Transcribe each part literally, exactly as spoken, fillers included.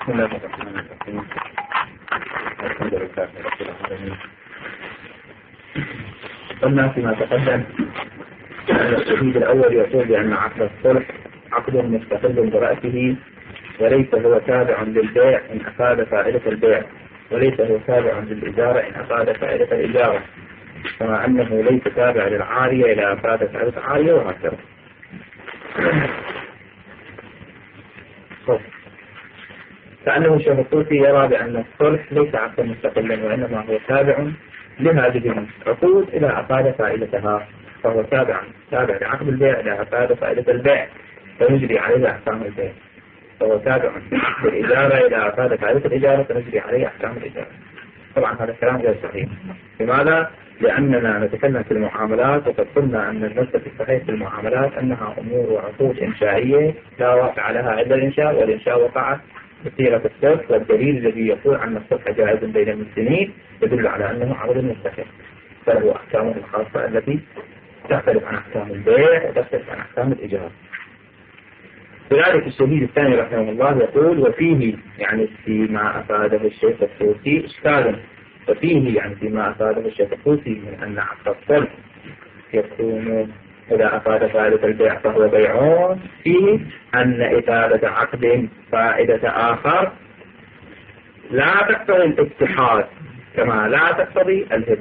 بسم الله الرحمن الرحيم. الحمد لله رب العالمين. قلنا فيما تقدم أن الشهيد الأول يقول بأن عقد الصلح عقد مستقل برأسه، وليس هو تابع للبيع إن أفاد فائدة البيع، وليس هو تابع للإجارة إن أفاد فائدة الإجارة، كما أنه ليس تابع للعارية إلى أفاد فائدة العارية، وهكذا. كأنه الشيخ الطوسي يرى بأن الصلح ليس عقدا مستقلا، وإنما هو تابع لهذه العقود إلى أفاد فائدتها، فهو تابع تابع لعقد البيع إلى أفاد فائدة البيع فنجري عليه أحكام البيع، فهو تابع للإجارة إلى أفاد فائدة الإجارة فنجري عليه أحكام الإجارة. طبعا هذا الكلام غير صحيح. لماذا؟ لأننا نتكلم في المعاملات، وقد قلنا أن المسألة الصحيح في المعاملات أنها أمور وعقود إنشائية لا واقع لها إلا الإنشاء، والإنشاء وقع بصيغة الصلح، والدليل الذي يقول أن الصلح جائز بين المسلمين يدل على أنه عقد مستقل، فله أحكامه الخاصة التي تختلف عن أحكام البيع وتختلف عن أحكام الإجارة. لذلك الشهيد الثاني رحمه الله يقول: وفيه يعني فيما أفاده الشيخ الطوسي إشكال، وفيه يعني فيما أفاده الشيخ الطوسي من أن عقد الصلح يكون إذا أفاد فائدة البيع فهو بيع، فيه أن إفادة عقد فائدة آخر لا تقتضي الاتحاد كما لا تقتضي الهبة،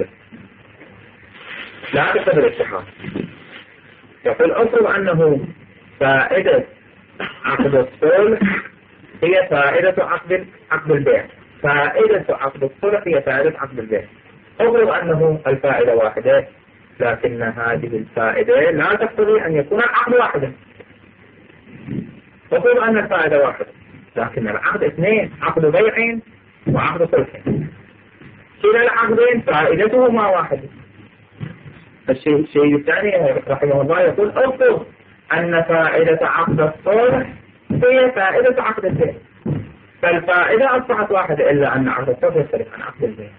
لا تقتضي الاتحاد. يقول: أفرض أنه فائدة عقد الصلح هي فائدة عقد عقد البيع، فائدة عقد الصلح هي فائدة عقد البيع. أفرض أنه الفائدة واحدة، لكن هذه الفائدة لا تقتضي أن يكون العقد واحدا. أفرض أن الفائدة واحدة لكن العقد اثنين، عقد بيع وعقد صلح، كلا العقدين فائدتهما واحدة. الشيء الشيء الثاني رحمه الله يقول: أفرض أن فائدة عقد الصلح هي فائدة عقد البيع، فالفائدة أصبحت واحدة، إلا أن عقد الصلح يختلف عن عقد البيع.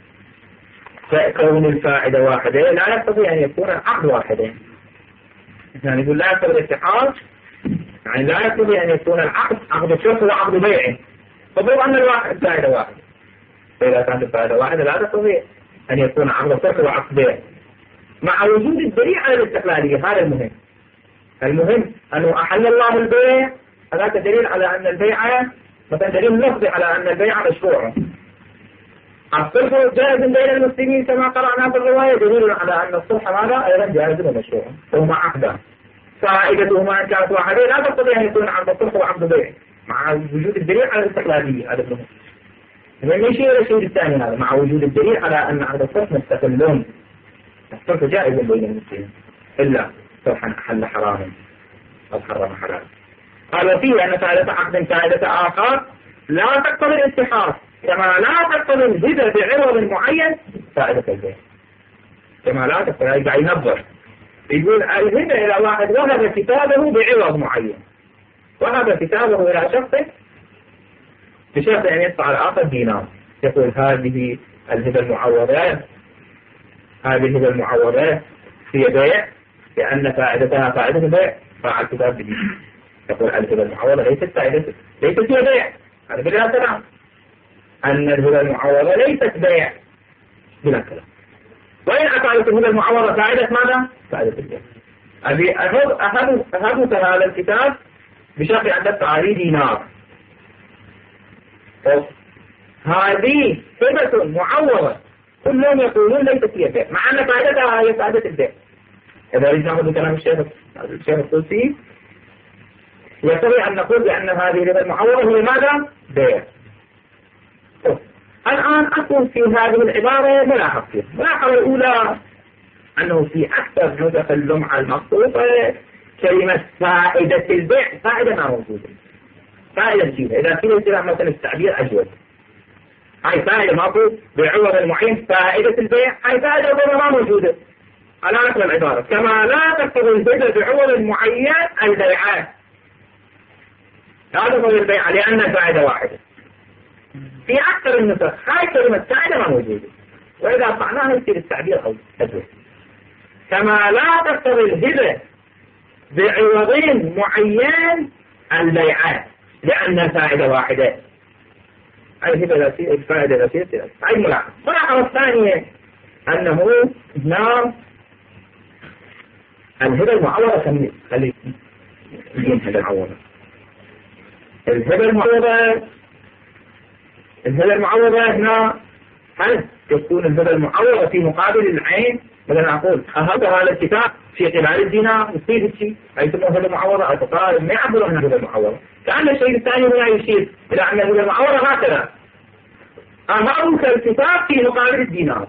فكون الفائدة واحدة لا يقتضي أن يكون العقد واحدين. يعني يقول لا يقتضي الاتحاد، يعني لا يقتضي أن يكون العقد عقد صلح وعقد بيع، فضرب أن الفائدة واحدة. فإذا كانت الفائدة واحدة لا تقتضي أن يكون عقد صلح وعقد بيع، مع وجود الدليل على الاستقلالية. هذا المهم. المهم أنه أحل الله البيع، هذا دليل على أن البيع مثلا دليل لفظي على أن البيع مشروع. الصلح جائز بين المسلمين كما قرأنا في الرواية، دليل على أن الصلح هذا أيضا جائز ومشروع، وهما عقدان فائدتهما إن كانت واحدة لا تقتضي أن يكون عقد الصلح وعقد بيع، مع وجود الدليل على الاستقلالية. هذا المهم. من يشير إلى الشيء الثاني هذا، مع وجود الدليل على أن عقد الصلح مستقلون، الصلح جائز بين المسلمين إلا صلحا أحل حراما أو حرم حلالا. قال: فيه أن فائدة عقد فائدة آخر لا تقتضي الاتحاد كما لا تقتضي الهبة بعوض معين فائدة البيع، كما لا تقتضي. يبقى ينظر، يقول الهبة إلى واحد وهب كتابه بعوض معين، وهب كتابه إلى شخص بشرط أن يدفع الآخر دينار، يقول هذه الهبة المعوضة، هذه الهبة المعوضة هي بيع لأن فائدتها فائدة البيع، فاع الكتاب بدين. يقول الهبة المعوضة ليست فائدة، ليست هي بيع. هذا بلا كلام أن الهبة المعوضة ليست بيع، بلا كلام. وإن أفادت الهبة المعوضة فائدة ماذا؟ فائدة البيع. أبي أخذ أخذ هذا الكتاب بشرط أن تدفع عليه دينار. هذه هبة معوضة كلهم يقولون ليست هي بيع، مع أن فائدتها هي فائدة البيع. إذا رجعنا نأخذ كلام الشيخ الشيخ الطوسي يستطيع أن نقول بأن هذه الهبة المعوضة هي ماذا؟ بيع. الآن أقول في هذه العبارة ملاحظة. الملاحظة الأولى أنه في أكثر نسخ اللمعة المخطوطة كلمة فائدة البيع فائدة ما موجودة، فائدة جديدة. إذا كنا نستطيع مثلا التعبير أجود، هاي فائدة ماكو بعوض المعين، فائدة البيع هاي فائدة ما موجودة. على نقل العبارة كما لا تقتضي الهبة بعوض المعين البيعات، لا تقتضي البيع لأن الفائدة واحدة. في أكثر النسخ هاي كلمة فائدة ما موجودة، وإذا طعناها يصير التعبير أو أجود. كما لا تقتضي الهبة بعوض معين البيعات لأن الفائدة واحدة. هاي الهبة الأساسية الفائدة الأساسية. هاي ملاحظة. الملاحظة الثانية أنه هنا الهبة المعوضة خلي خلي الهبة المعوضة الهبة المعوضة الهبة المعوضة هنا هل تكون الهبة المعوضة في مقابل العين؟ مثلا أقول هذا هذا الكتاب في قبال الدينار يصير شيء أي تسمى هبة معوضة أو تقال ما يعبر عن هبة معوضة. كأن الشيء الثاني هنا يشير إلى أن الهبة المعوضة هكذا أمامك الكتاب في مقابل الدينار.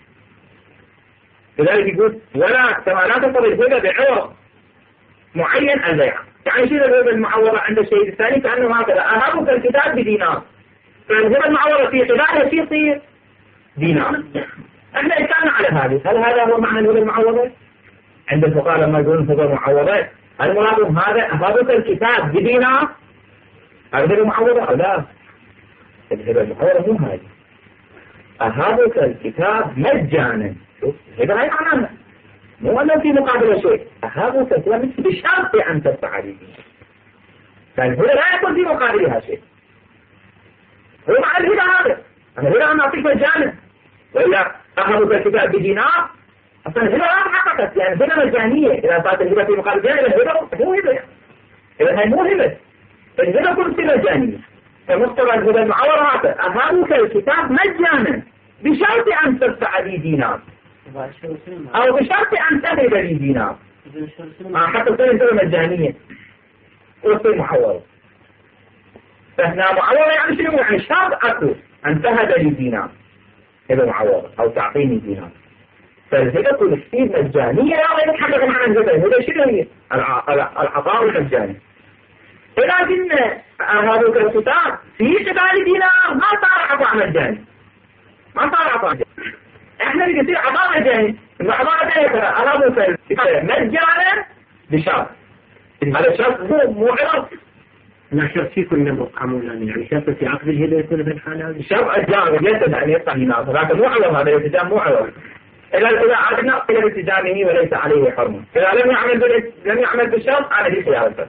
لذلك يقول ولا كما لا تقبل الهبة بعوض معين البيع. يعني يشير الهبة المعوضة عند الشيء الثاني كأنه هكذا أمامك الكتاب بدينار، فالهبة المعوضة في قبالها في يصير دينار. احنا اتكلمنا على هذه. هل هذا هو معنى الهبة المعوضة؟ عند الفقهاء لما يقولون هبة معوضة المراد هذا أمامك الكتاب بدينار الهبة معوضة أو لا؟ الهبة المعوضة مو هذه. أهابك الكتاب مجانا. شوف الهبة هاي معناها مو أنه في مقابل شيء. أهابك الكتاب بشرط أن تدفع به. فالهبة لا يكون في مقابلها شيء. هو معنى الهبة هذا. أنا الهبة أنا أعطيك مجانا. وإلا أهابك الكتاب بدينار أصلا الهبة لا تحققت لأن الهبة مجانية. إذا صارت الهبة في مقابل دينار الهبة مو هبة. إذا هي مو هبة. الهبة كلها مجانية. فمقتضى الهبة المعوضة هذا أهابك الكتاب مجانا بشرط أن تدفع لي دينار أو بشرط أن تهب لي دينار. حتى تصير الهبة مجانية وتصير معوضة. فهنا معوضة يعني شنو؟ يعني شرط أكو أن تهب لي دينار هبة معوضة أو تعطيني دينار. فالهبة كل كثير مجانية لا غير حقا معنى الهبة. الهبة شنو هي؟ العطاء المجاني. لكن هذا الكتاب في قبال دينار ما صار عطاء مجاني. ما صار عطاء مجاني. احنا بيصير عطاء مجاني. العطاء مجاني ترى هذا مجانا بشرط. هذا الشرط مو مو عرض. لا شرط في كل نمط عموما يعني شرط في عقد الهبة يكون في الحالة هذه. الشرط الجامع ليس أن يدفع دينار. لكن مو عرض هذا الالتزام مو عرض. إذا إذا عدنا إلى التزامه وليس عليه حرمه. إذا لم يعمل بال لم يعمل بالشرط أنا ليس يعرف.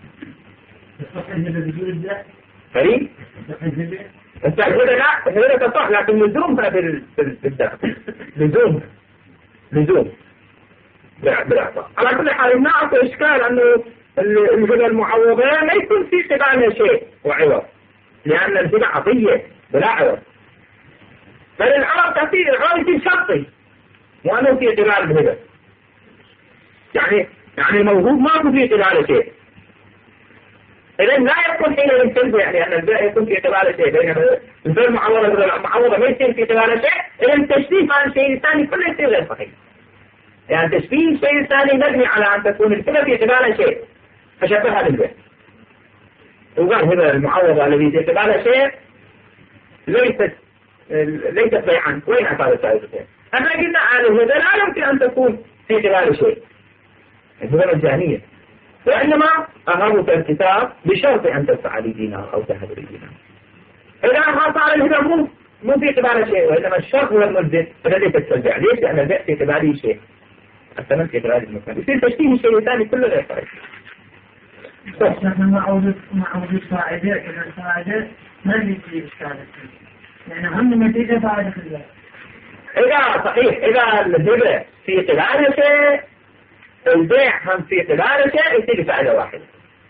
فريق التعبير لا الهبة تصح لكن لزومها بالدخل لزوم لزوم بالعطاء. على كل حال نعرف إشكال أنه الهبة المعوضة ما يكون في قبالها شيء وعوض لأن الهبة عطية بلا عوض. بل العوض كثير العوض يصير شرطي وأنه في قبال الهبة. يعني يعني الموجود ما في قبال شيء. إذا لا يكون حين يمتلك يعني أن البيع يكون في قبال شيء بينما البيع المعوضة المعوضة ما يصير في قبال شيء. إذا التشبيه مع الشيء الثاني كله يصير غير صحيح. يعني تشبيه الشيء الثاني مبني على أن تكون الهبة في قبال شيء فشبهها بالبيع. وقال هبة المعوضة الذي في قبال شيء ليست ليست بيعا. وين أثار الثالثة؟ احنا قلنا على الهبة لا يمكن أن تكون في قبال شيء. الهبة مجانية. وإنما أهابك الكتاب بشرط أن تدفع لي دينار أو تهب لي دينار. إذا صار الهبة مو مو في قبال شيء وإنما الشرط هو الملزم فالذي تسترجع. ليش؟ لأن البيع في قبالي شيء. الثمن في قبالي المكان. يصير تشتيه الشيء الثاني كله غير صحيح. لكن معوض معوض فائدة كذا الفائدة ما بيصير إشكال يعني هم نتيجة فائدة في البيع. إذا صحيح إذا الهبة في قبال شيء البيع هم في قبال شيء يصير فائدة واحدة.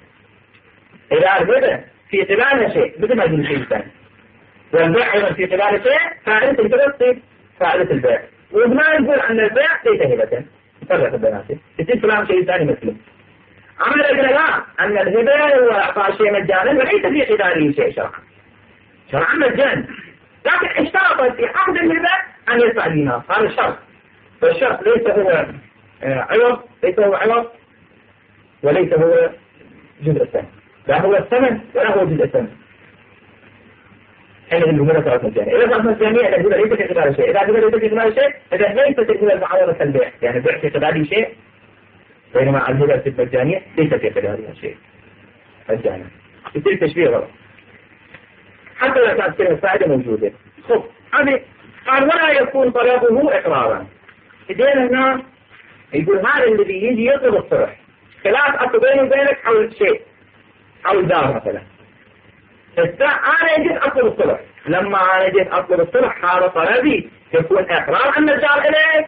إذا الهبة في قبالها شيء مثل ما يقول الشيء الثاني والبيع أيضا في قبال شيء فائدة الهبة تصير فائدة البيع. وهنا نقول أن البيع ليس هبة نفرق بيناتهم يصير كلام شيء ثاني مثله. أما لكن لا أن الهبة هو إعطاء شيء مجانا وليس في قباله شيء شرعا. شرعا مجانا لكن اشترط في عقد الهبة أن يدفع دينار. هذا الشرط. فالشرط ليس هو عوض ليس هو عوض وليس هو جزء الثمن. لا هو الثمن ولا هو جزء الثمن. حين الهبة صارت مجانية. إذا صارت مجانية الهبة ليس في قبال شيء. إذا الهبة ليس في قبال شيء إذا ليست الهبة المعوضة كالبيع. يعني البيع في قباله شيء بينما الهبة المجانية ليس في قبالها شيء مجانا. يصير تشبيه غلط. حتى لو كانت كلمة فائدة موجودة. خب هذه قال ولا يكون طلبه إقرارا. إذن هنا يقول هذا الذي يجي يطلب الصرح خلاف أكو بينه وبينك حول شيء حول دار مثلا أنا جيت أطلب الصلح، لما أنا جيت أطلب الصلح هذا طلبي يكون إقرار أن الدار إليك.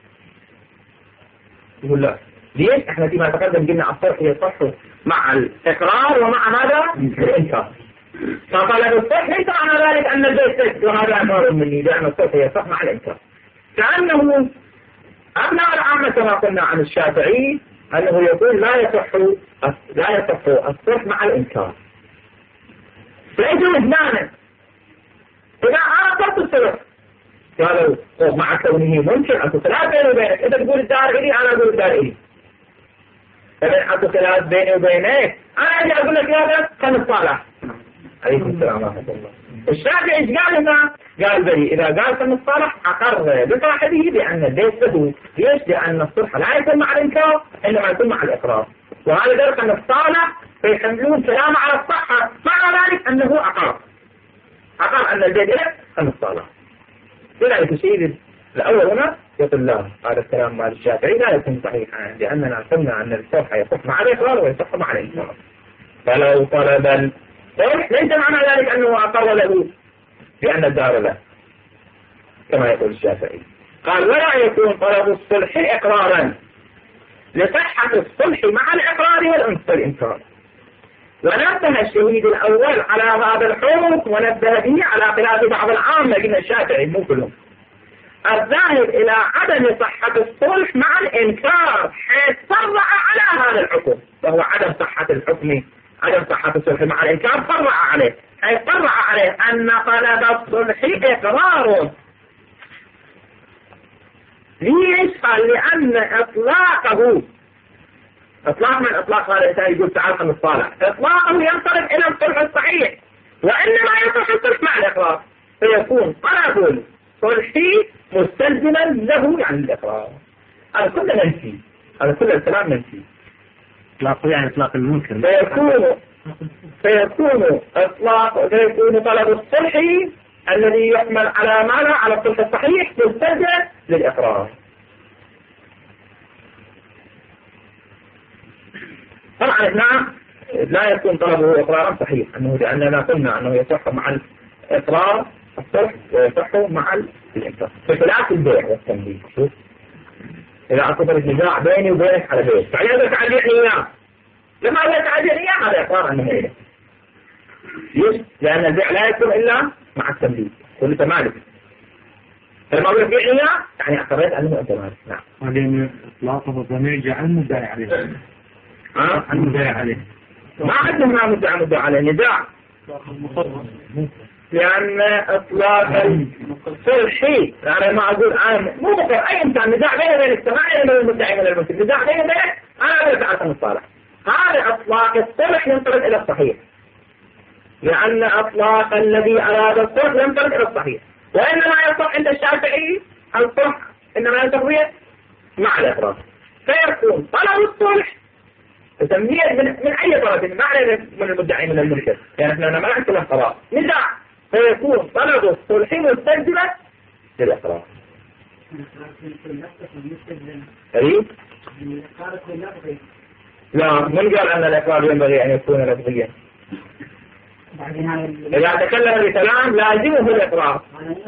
يقول لا، ليش؟ إحنا فيما تقدم قلنا الصلح يصح مع الإقرار ومع هذا الإنكار. فطلب الصلح ليس معنى ذلك أن البيت وهذا أمر مني، لأن الصلح يصح مع الإنكار. كأنه أبناء العامة كما قلنا عن الشافعي أنه يقول لا يصح لا يصح الصلح مع الإنكار. فيجوز مانع إذا أنا قلت الصلح قالوا مع كونه ممكن أكو خلاف بيني وبينك، إذا تقول الدار إلي أنا أقول الدار إلي، إذا أكو خلاف بيني وبينك أنا أجي أقول لك يا بس خلنا نتصالح. عليكم السلام ورحمة الله. الشافعي إيش قال هنا؟ قال بلي إذا قال خلنا نتصالح أقر بصاحبه بأن البيت له. ليش؟ لأن الصلح لا يكون مع الإنكار إنما يكون مع الإقرار، وهذا ذلك أن نتصالح فيحملون كلام على الصحة، مع ذلك أنه أقر أقر أن البيت له خلنا نتصالح. لذلك الشيء الأول هنا يقول لا، هذا الكلام مع الشافعي لا يكون صحيحا، لأننا قلنا أن الصلح يصح مع الإقرار ويصح مع الإنكار. فلو طلب الصلح ليس معنى ذلك أنه أقر له بأن الدار له كما يقول الشافعي. قال ولا يكون طلب الصلح إقرارا لصحة الصلح مع الإقرار والإنكار. ونبه الشهيد الأول على هذا الحكم ونبه به على خلاف بعض العامة قلنا الشافعي مو كلهم الذاهب إلى عدم صحة الصلح مع الإنكار، حيث صرع على هذا الحكم، وهو عدم صحة الحكم عدم صحة الصلح مع الإنكار، صرع عليه حيث صرع عليه أن طلب الصلح إقرار. ليش؟ قال لأن إطلاقه إطلاق من إطلاق هذا الإنسان يقول تعال خلنا نتصالح، إطلاقه ينطلق إلى الصلح الصحيح، وإنما يصح الصلح مع الإقرار، فيكون طلب الصلح مستلزما له يعني الإقرار. هذا كله منفي، هذا كله الكلام منفي. إطلاقه يعني إطلاق المنكر. فيكون فيكون إطلاق فيكون طلب الصلح الذي يحمل على معنى على الصلح الصحيح مستلزما للإقرار. طبعا هنا لا يكون طلبه إقرارا صحيح، أنه لأننا قلنا أنه يصح مع الإقرار الصلح ويصح مع الإنكار. فخلاف البيع والتمليك، شوف إذا أصبر النزاع بيني وبينك على بيت فعلي هذا تعديني إياه، لما هذا تعديني إياه هذا إقرار أنه إليه. ليش؟ لأن البيع لا يكون إلا مع التمليك، كل تمالك. فلما أقول بيع إياه يعني أقررت أنه أنت مالك. نعم. وبعدين إطلاقه الضمير جعل مدعي عليه. ها؟ مدعي عليه. ما عندنا مدعي مدعي عليه نزاع. لأن إطلاق الصلحي يعني ما أقول أنا مو بقر أي إنسان نزاع بينه وبين السماء من المدعي من المنكر، نزاع بينه وبينك أنا أقول تعال نتصالح. هذا إطلاق الصلح ينطلق إلى الصحيح، لأن إطلاق الذي أراد الصلح ينطلق إلى الصحيح، وإنما يصح عند الشافعي الصلح إنما ينطلق مع الإقرار، فيكون طلب الصلح تسميه من, من أي طرف ما علينا من المدعي من المنكر، يعني احنا ما نحكي له قرار نزاع، فيكون طلب الصلح مستلزما للإقرار. أي؟ لا، من قال أن الإقرار ينبغي أن يكون لفظيا؟ إذا تكلم بكلام لازمه الإقرار.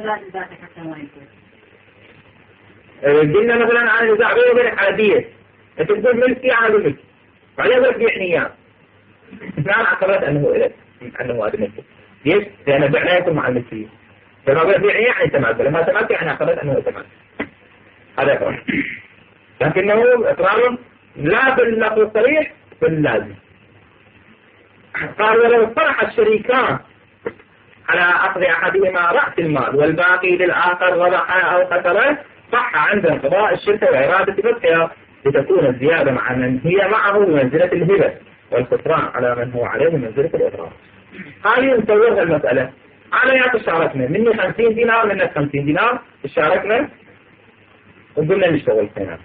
قلنا مثلا عن النزاع بيني وبينك على دية، أنت تقول ملكي أنا أقول ملكي، بعدين أقول بيعني إياه، أنا اعتقدت أنه إليك أنه هذا ملكي. ليش؟ لأن البيع لا يكون مع الملكية، لما أقول بيعني يعني تماثل، لما تماثل أنا اعتقدت أنه تماثل، هذا إقرار. لكنه إقرار لا باللفظ الصريح باللازم. قال ولو اصطلح الشريكان على أخذ أحدهما رأس المال والباقي للآخر ربح أو خسره، صح عند قضاء الشركة وإرادة فتحها لتكون الزيادة مع من هي معه بمنزلة الهبة، والخسران على من هو عليه بمنزلة الإضرار. قال نصورها المسألة على يا تشاركنا، مني خمسين دينار منك خمسين دينار، تشاركنا وقلنا نشتغل فينا.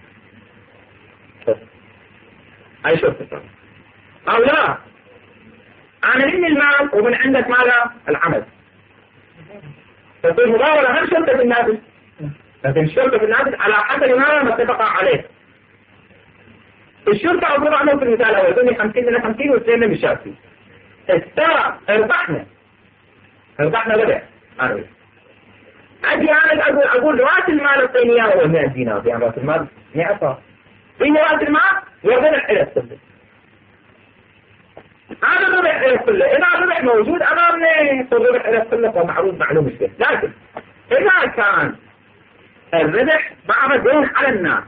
أي شو الخسران؟ أو لا، أنا مني المال ومن عندك ماذا؟ العمل. تصير مضاولة غير شرطة في النافذ، لكن الشرطة في النافذ على حسب ما ما اتفق عليه. الشرطة أو عنه في المثال الأول، يقول لي خمسين من خمسين واثنين من شافي. استرى اربحنا ربحنا ربح أنا ربح. أجي أنا أقول أقول رأس المال الصينية هو مئة دينار يعني رأس المال مئة صار في رأس المال والربح إلى السلة هذا الربح إلى السلة إذا الربح موجود أمامنا فالربح إلى السلة فمعروف معلوم الشيء لكن إذا كان الربح بعض دين على الناس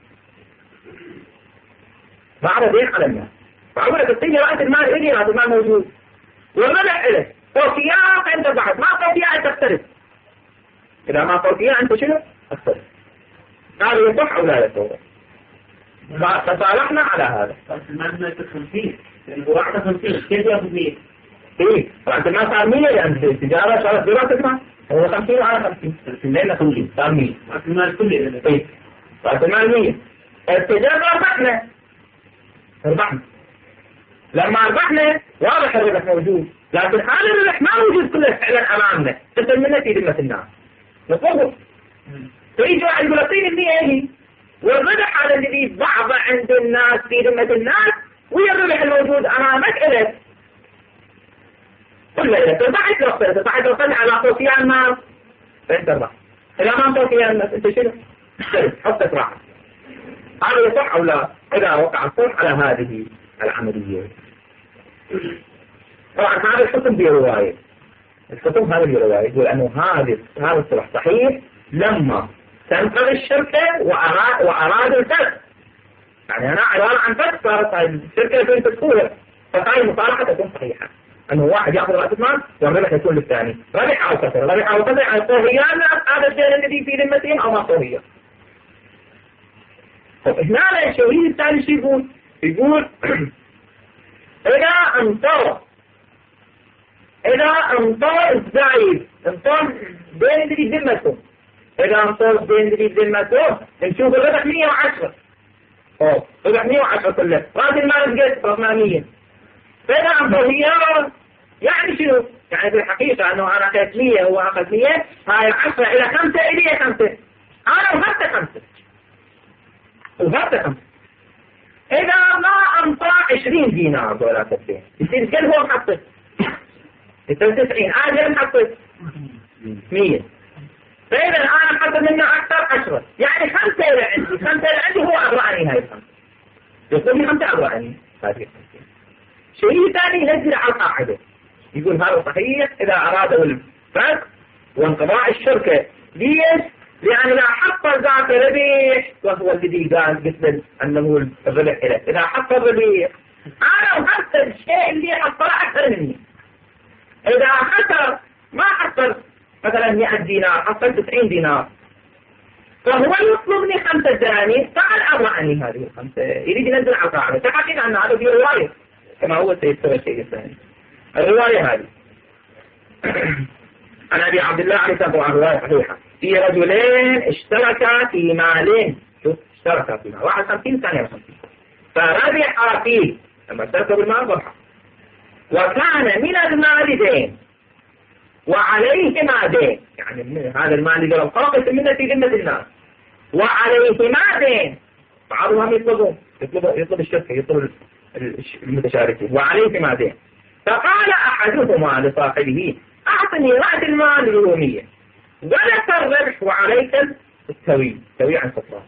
بعض دين على الناس فأقول لك الصينية رأس المال إلي رأس المال موجود والربح إليه فوقياك أنت بعد ما فوقياك تختلف إذا ما فوقياك أنت شنو تختلف هذا يصح أو لا يصح فتصالحنا على هذا رأس المال ما خمسين البراعة خمسين كيف يأخذ مية؟ إيه رأس المال صار مية يعني التجارة صارت برأس المال هو خمسين وعلى خمسين لأنه خمسين صار مية رأس المال كله إيه رأس المال مية التجارة ربحنا ربحنا لما ربحنا واضح الربح موجود لكن حال الربح ما موجود كله فعلا أمامنا تسل منه في ذمة الناس نطلبه فيجي واحد يقول اعطيني المية هي والربح هذا الذي بعض عند الناس في ذمة الناس ويا الربح الموجود أمامك إليك كله إليك تربحت رخصة تربحت رخصة على توفيع الناس فأنت تربح إذا ما توفيع الناس أنت شنو؟ حطك راحة هذا يصح أو لا إذا وقع الصلح على هذه العملية طبعا هذا الحكم في رواية الحكم هذا في رواية يقول أنه هذا هذا الصلح صحيح لما تنقذ الشركة وأراد وأراد الفسخ يعني أنا عبارة عن فسخ صارت الشركة تكون تدخل فهاي المصالحة تكون صحيحة أنه واحد يأخذ رأس المال والربح يكون للثاني ربح أو خسر ربح أو خسر يعني طهيان هذا الدين الذي في ذمتهم أو ما طهيان هنا الشهيد الثاني شو يقول يقول إذا أمطر إذا أمطر الزعيد أمطر بين اللي ذمته إذا أمطر بين اللي ذمته نشوف الربح مية وعشرة أوه ربح مية وعشرة كله رأس المال قد رقم مية فإذا أمطر هي يعني شنو يعني بالحقيقة أنه أنا أخذت مية هو أخذ مية هاي عشرة إلى خمسة إلي خمسة أنا وهبت خمسة وهبت خمسة إذا ما أمطر عشرين دينار ولا تسعين يصير قد هو محطط يصير تسعين أنا جل محطط مية فإذا أنا محطط منه أكثر عشرة يعني خمسة إلى عندي خمسة إلى عندي هو أبرعني هاي الخمسة يقول لي خمسة أبرعني هذه الخمسة شيء ثاني ينزل على القاعدة يقول هذا صحيح إذا أرادوا الفسخ وانقضاء الشركة ليش؟ لأن لا حق ذاك الربيع وهو الذي قال قلت أنه الربح إليه إذا حق الربيع أنا وحصل الشيء اللي حصل أكثر مني إذا حصل ما حصل مثلا مئة دينار حصل تسعين دينار فهو يطلبني خمسة دنانير تعال أبرعني هذه الخمسة يريد ينزل على القاعدة تحقيق أن هذا في رواية كما هو سيستوى الشيء الثاني الرواية هذه عن أبي عبد الله عليه الصلاة والسلام رواية صحيحة في رجلين اشتركا في مالين شوف اشتركا في مال واحد خمسين ثانية خمسين فربح فيه لما اشتركوا بالمال ربح وكان من المال دين وعليهما دين يعني من هذا المال اللي قالوا خاصة منه في ذمة الناس وعليهما دين بعضهم يطلبون يطلب يطلب الشركة يطلب المتشاركين وعليهما دين فقال أحدهما لصاحبه أعطني رأس المال اليومية ولك الربح وعليك التوي التوي عن سطران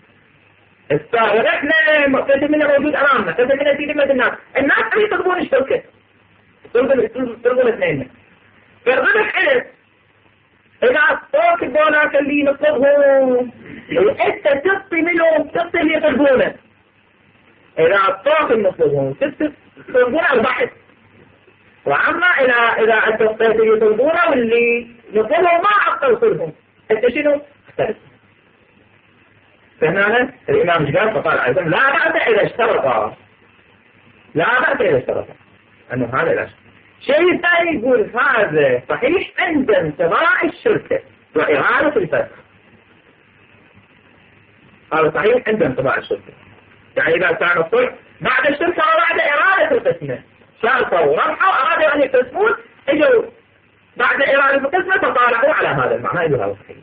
الربح كثير منه موجود أمامنا كثير منه في ذمة الناس الناس اللي يطلبون الشركة يطلبون اثنين فالربح إلك إذا أعطوك الدولار اللي نطلبه أنت تعطي منهم تعطي اللي يطلبونه إذا أعطوك نطلبه تطلبونه البحث وأما إذا إذا أنت تعطي اللي يطلبونه واللي نطلبه ما أعطوكلهم أنت شنو؟ اختلف فهنا الإمام جلال فقال أيضا لا بأس إذا اشترطا لا بأس إذا اشترطا أنه هذا لا شيء ثاني يقول هذا صحيح عند انتظار الشركة وإرادة الفسخ هذا صحيح عند انتظار الشركة يعني إذا كان الصلح بعد الشركة وبعد إرادة القسمة شاركوا وربحوا أرادوا أن يقسمون إجوا بعد إرادة القسمة تطالعوا على هذا المعنى يقول هذا صحيح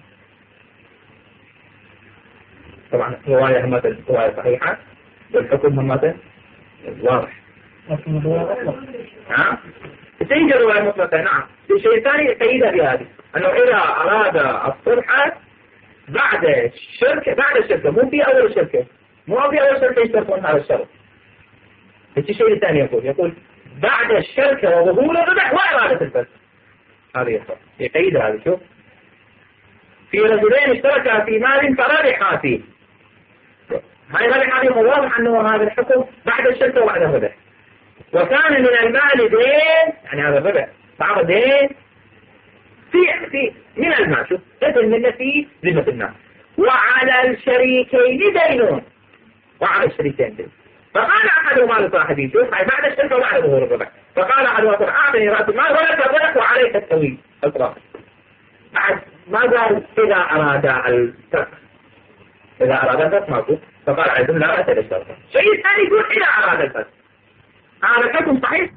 طبعا رواية همة رواية صحيحة والحكم همة واضح ها تيجي الرواية المطلقة نعم. الشيء الثاني يقيدها بهذه أنه إذا أراد الصلح بعد الشركة بعد الشركة مو في أول الشركة مو في أول الشركة يشتركون على الشرط. الشيء الثاني يقول يقول بعد الشركة وظهور الربح وإرادة الفسخ. هذه يصح يقيد هذا. شوف في رجلين اشتركا في مال فربحا فيه. هاي الربح هذه واضح أنه هذا الحكم بعد الشركة وبعد الربح. وكان من المال دين يعني هذا الربح بعض دين في في من المال. شوف مثل من في ذمة الناس وعلى الشريكين دينون وعلى الشريكين دين. فقال أحدهما لصاحبه شوف هاي بعد الشركة وبعد ظهور الربح. فقال أحدهما أعطني رأس المال ولك الربح وعليك التويل الطرف. بعد ما قال إذا أراد الترك إذا أراد الترك ما قلت. فقال عندهم لا بأس بالشرط. شيء ثاني يقول إذا أراد الترك. هذا الحكم صحيح.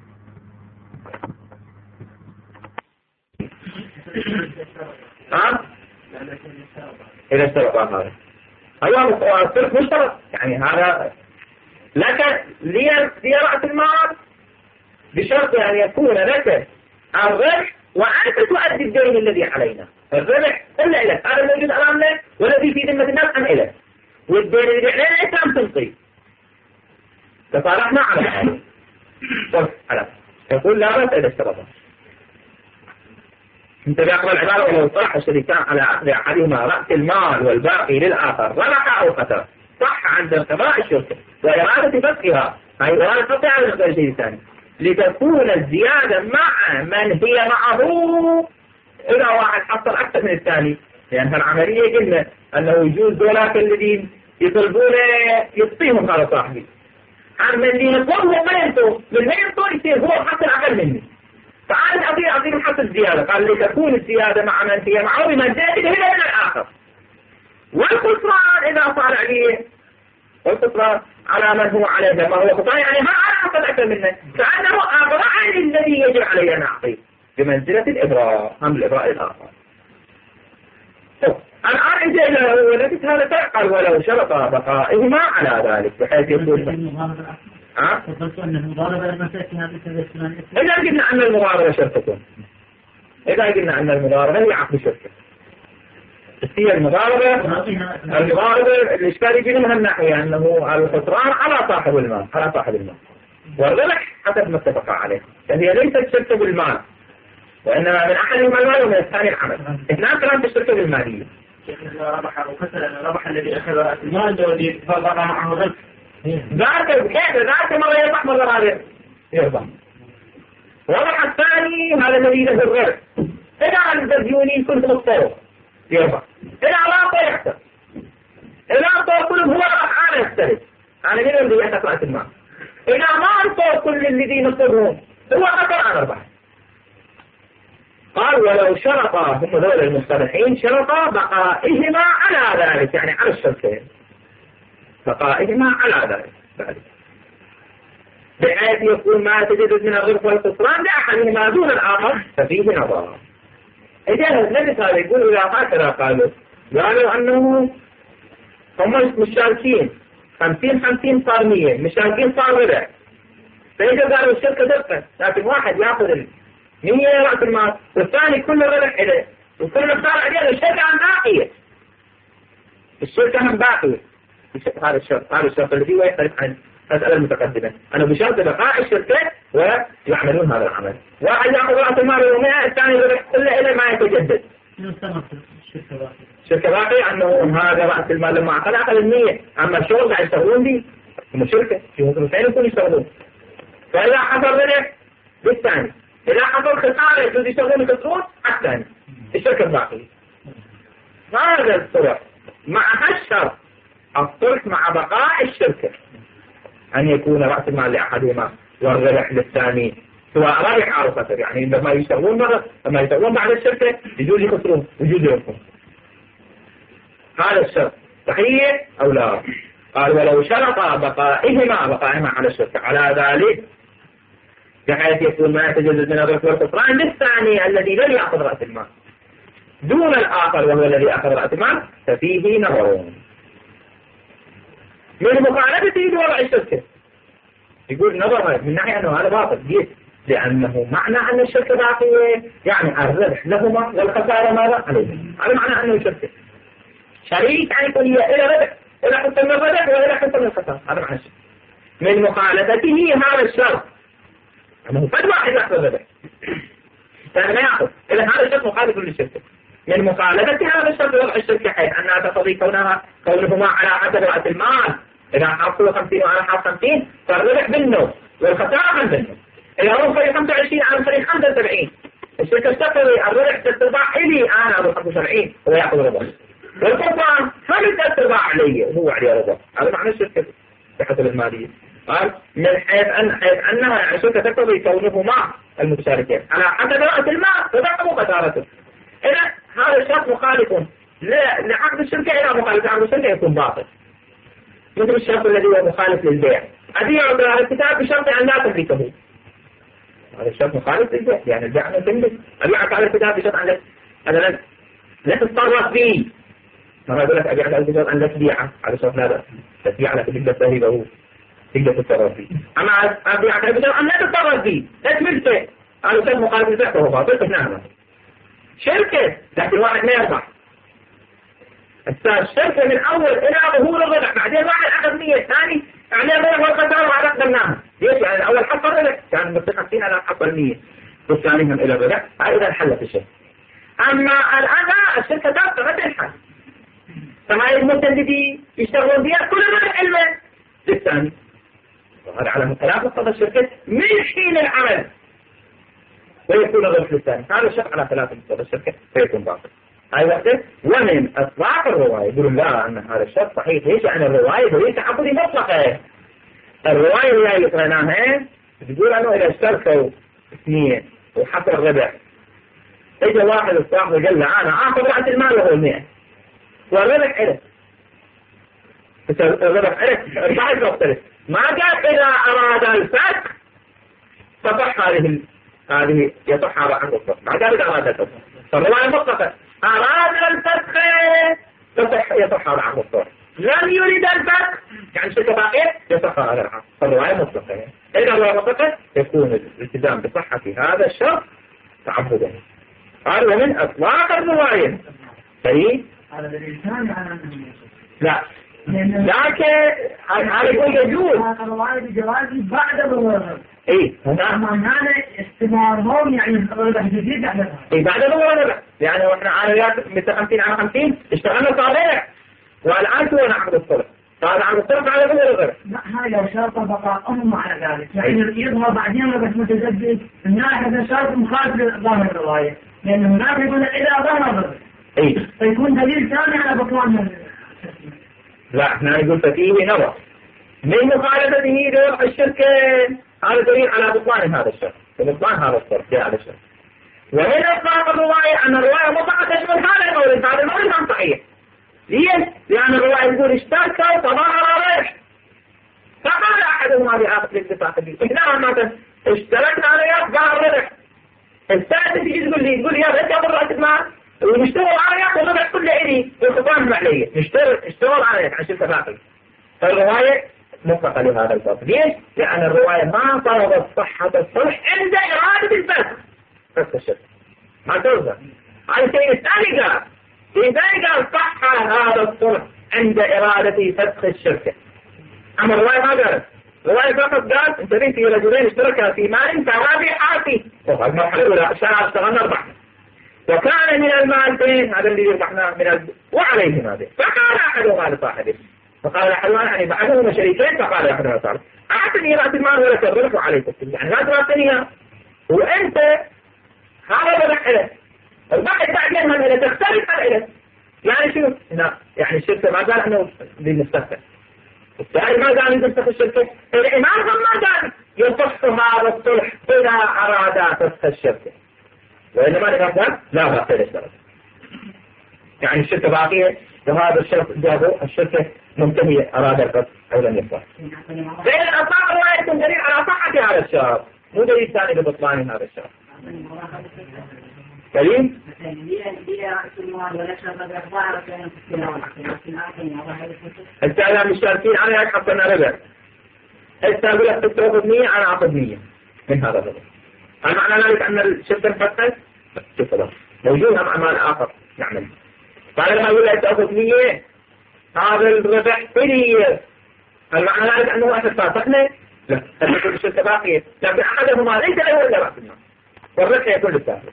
ها؟ إذا اشترط هذا أيوة الترك مشترط يعني هذا لك لي رأس المال بشرط أن يكون لك الربح وأنت تؤدي الدين الذي علينا. الربح إلا إليك هذا الموجود أمامنا والذي في ذمة الناس أم إليك والدين الذي علينا أنت أم تنطي. تصالحنا على هذا. طيب على يقول لا بأس إذا اشترط. انت بأقرأ العبارة ولو صح الشريكان على أخذ أحدهما رأس المال والباقي للآخر ربح أو خسر صح عند انقضاء الشركة وإرادة فسخها. هاي إرادة فسخها على غير الشيء الثاني لتكون الزيادة مع من هي معه. إذا واحد حصل أكثر من الثاني لأن يعني العملية قلنا أنه يجوز ذولاك الذين يطلبون يعطيهم على صاحبي عن اللي يطلبه ما ينطوا من ما ينطوا يصير هو حصل أقل مني. فعاد أعطيه أعطيه حصل زيادة. قال لتكون الزيادة مع من هي معه بمنزلة هنا من الآخر. والخسران إذا صار عليه والخسران على من هو عليه ما هو خسران يعني ما حصل أكثر منه فأنه أبرع الذي يجب عليه أن أعطيه بمنزلة الإبراء هم الإبراء الآخر. الآن إذا إلى ولدت هذا تعقل ولو شرط بقائهما على ذلك بحيث يقول ها؟ أن المضاربة المساكين هذه تذكران. إذا قلنا أن المضاربة شرطة إذا قلنا أن المضاربة هي عقد شركة هي المضاربة المضاربة الإشكال يجي منها الناحية أنه الخسران على صاحب المال على صاحب المال والربح حسب ما اتفق عليه يعني هي ليست شركة بالمال وإنما من أحدهما المال ومن الثاني العمل. اثنان كلام في الشركة بالمالية. ربح أو خسر الربح الذي أخذ رأس المال والذي فرق معه ربح. ذاك كيف ذاك مرة يربح مرة هذا يربح. الربح الثاني هذا الذي له الربح. إذا الديونين كنت مضطر يربح. إذا لا يخسر. إذا أعطوا كلهم هو ربح أنا يختلف. أنا من الذي يأخذ رأس المال. إذا ما أعطوا كل الذين نصرهم هو خسر أنا ربح. قال ولو شرطا هم ذول المصطلحين شرطا بقائهما على ذلك يعني على الشرطين بقائهما على ذلك بحيث يكون ما تجد من الربح والخسران لأحدهما دون الآخر ففيه نظر. إذا النبي هذا يقول إذا هكذا قالوا قالوا أنه هم مشاركين خمسين خمسين صار مية مشاركين صار ربع فإذا قالوا الشركة دقة لكن واحد يأخذ مية رأس المال والثاني كل الربح إليه وكل مقدار عليه الشركة عن باقية الشركة عن باقية. هذا الشرط هذا الشرط الذي هو يختلف عن المسألة المتقدمة أنه بشرط بقاء الشركة ويعملون هذا العمل. واحد يأخذ رأس المال ومئة الثاني الربح كله إلى ما يتجدد. الشركة باقية أنه هذا رأس المال لما أخذ أخذ المية أما الشغل قاعد يشتغلون به هم شركة يمكن يكونوا يشتغلون. فإذا حصل ربح بالثاني إذا حصل خسارة يجوز يشتغلون يخسرون الثاني الشركة باقية. هذا الصلح مع هالشرط الصلح مع بقاء الشركة أن يكون رأس المال لأحدهما والربح للثاني سواء ربح أو خسر يعني لما يشتغلون مرة لما يشتغلون بعد الشركة يجوز يخسرون يجوز يربحون. هذا الشرط صحيح أو لا؟ قال ولو شرط بقائهما بقائهما على الشركة على ذلك بحيث يكون ما يتجدد من الربح والخسران للثاني الذي لم يأخذ رأس المال دون الآخر وهو الذي أخذ رأس المال ففيه نظر. من مخالفته لوضع الشركة يقول نظر من ناحية أنه هذا باطل جيد لأنه معنى أن الشركة باقية يعني الربح لهما والخسارة ماذا عليهم. هذا معنى أنه شركة شريك، يعني يكون هي إلى ربح، إلى حسن الربح وإلى حسن الخسارة. هذا معنى الشركة. من مخالفته هذا الشرط أنه فد واحد يأخذ الربح ثاني ما يأخذ، إذا هذا الشرط مخالف للشركة. من مخالفة هذا الشرط وضع الشركة حيث أنها تقضي كونها كونهما على حسب رأس المال، إذا حصلوا خمسين وأنا حاصل خمسين فالربح بالنص والخسارة عن بالنص. إذا هو فريق خمسة وعشرين أنا فريق خمسة وسبعين، الشركة تقضي الربح ثلاث أرباع إلي أنا أبو خمسة وسبعين هو يأخذ ربح، والقربان فريق ثلاث أرباع علي وهو عليه ربح. هذا معنى الشركة بحسب المالية. قال من حيث أن حيث أنها الشركة تقضي كونهما المتشاركين على حسب رأس المال فذهبوا خسارته. إذا هذا الشرط مخالف لعقد الشركة، إذا مخالف لعقد الشركة يكون باطل، مثل الشرط الذي هو مخالف للبيع. أبيع على الكتاب بشرط أن لا تملكه، هذا الشرط مخالف للبيع، يعني البيع أن تملك. أبيعك على الكتاب بشرط أن لا لا تتصرف فيه، ما يقول لك أبيعك على الكتاب أن لا تبيعه، على شرط لا تبيع لك تقدر تهيبه تقدر تتصرف فيه. أما أبيعك على الكتاب أن لا تتصرف فيه لا تملكه، هذا الشرط مخالف للبيع فهو باطل. قلنا شركة لكن واحد ما يربح. الشركة من أول إلى ظهور الربح، بعدين واحد أخذ مية، الثاني يعني الربح والخسارة وعلى قدمناها. ليش؟ يعني الأول حصل الربح كان متخطين على حصل مية والثاني هم إلى الربح، هذا حلت الشركة. أما الآن الشركة تبقى ما تنحل، فما المتنددين يشتغلون بها كل الربح علما للثاني، وهذا على مختلف مقتضى الشركة من حين العمل ويكون الربح للثاني. هذا الشرط على ثلاثة مقتضى الشركة فيكون باطل. هاي وحدة. ومن إطلاق الرواية يقولون لا أن هذا الشرط صحيح. ليش؟ أن الرواية هي تعبدي مطلقة. الرواية اللي قرأناها تقول أنه إذا اشتركوا اثنين وحصل ربح، إجا واحد الصاحب قال له أنا آخذ رأس المال وهو المئة والربح إلك، الربح إلك بعد مختلف. ما قال إذا أراد الفتح تصح هذه هذه يصح عن الصح، ما قال إذا أراد الفتح. فالرواية مطلقة، أراد الفتح يصح يصح عن الصح، لم يريد الفتح يعني الشركة باقية يصح على العقد. فالرواية مطلقة. إذا الرواية مطلقة يكون الالتزام بصحة هذا الشرط تعبدا. قال ومن إطلاق الرواية صحيح؟ على الإنسان على أنه لا لكن هذا يقول يجوز الرواية بجواز بعد الرواية. إيه هذا استمرارهم يعني الربح جديد على هذا. إيه بعد الرواية يعني وإحنا عاليات مثل خمسين على خمسين اشتغلنا صالح والآن شو نعمل الصلح قال عن الصرف على غير الغير. لا هذا شرط بقاءهم على ذلك، يعني يظهر بعدين ربح متجدد من هذا شرط مخالف لظاهر الرواية، لأن هناك يقول إذا ظهر الربح إيه فيكون دليل ثاني على بطلان. لا احنا نقول ففيه نظر من مخالفته لوضع الشركة، هذا دليل على بطلان هذا الشرط، بطلان هذا الصرف جاء هذا الشرط. ومن إطلاق الرواية أن الرواية مطلقة تشمل هذا المورد، هذا المورد كان صحيح. ليش؟ لأن الرواية يقول اشتركوا تظاهر ربح، فقال أحدهما بآخر الاتفاق به إحنا ما اشتركنا على ظهر ربح، الثالث تيجي تقول لي تقول يا ريت ياخذ رأس المال ونشتغل على ياخذ ربح كله إلي والخطان معلية نشتغل اشتغل على ياخذ عشان تفاقل. فالرواية مطلقة لهذا الفصل. ليش؟ لأن الرواية ما طلبت صحة الصلح عند إرادة الفسخ، فسخ الشرك ما توزع. على الشيء الثاني قال الثاني قال صح هذا الصلح عند إرادة فسخ الشركة. أما الرواية ما قالت، الرواية فقط قال انتبه في رجلين اشتركا في مال كرابحاتي، وهذا المرحلة الأولى اشتغلنا أربعة وكان من المال فين هذا اللي يربحنا من ال... وعليه هذا. فقال أحدهما لصاحبه، فقال أحدهما يعني بعدهما شريكين، فقال أحدهما لصاحبه أعطني رأس المال ولا تربح وعليك يعني لا تعطينيها وأنت هذا الربح إلك الباقي بعدين من إلك تختلف عن إلك. يعني شو؟ هنا يعني الشركة ما قال أنه للمستخدم، الثاني ما قال يفسخ الشركة، الإمام ما قال يفسخ هذا الصلح إذا أراد فسخ الشركة، وإنما الإمام قال لا باقي الشركة. يعني الشركة باقية وهذا الشرط جابه الشركة منتهية أراد الفسخ أو لم يفسخ. بين الأطلاق رواية دليل على صحة هذا الشرط، مو دليل ثاني لبطلان هذا الشرط. كريم؟ الثاني مشتركين أنا يك حطنا ربع، الثاني يقول لك تأخذ مية أنا أخذ مية من هذا الربع. هل معنى ذلك أن الشركة انفتت؟ شوف موجود مع مال آخر نعمل. فأنا لما أقول له تأخذ مية هذا الربح بلية، هل معنى ذلك أنه أسد فاتحنا؟ لا، هل تكون الشركة باقية، لكن أحدهما ليس له إلا رأس المال والربح يكون للسافر.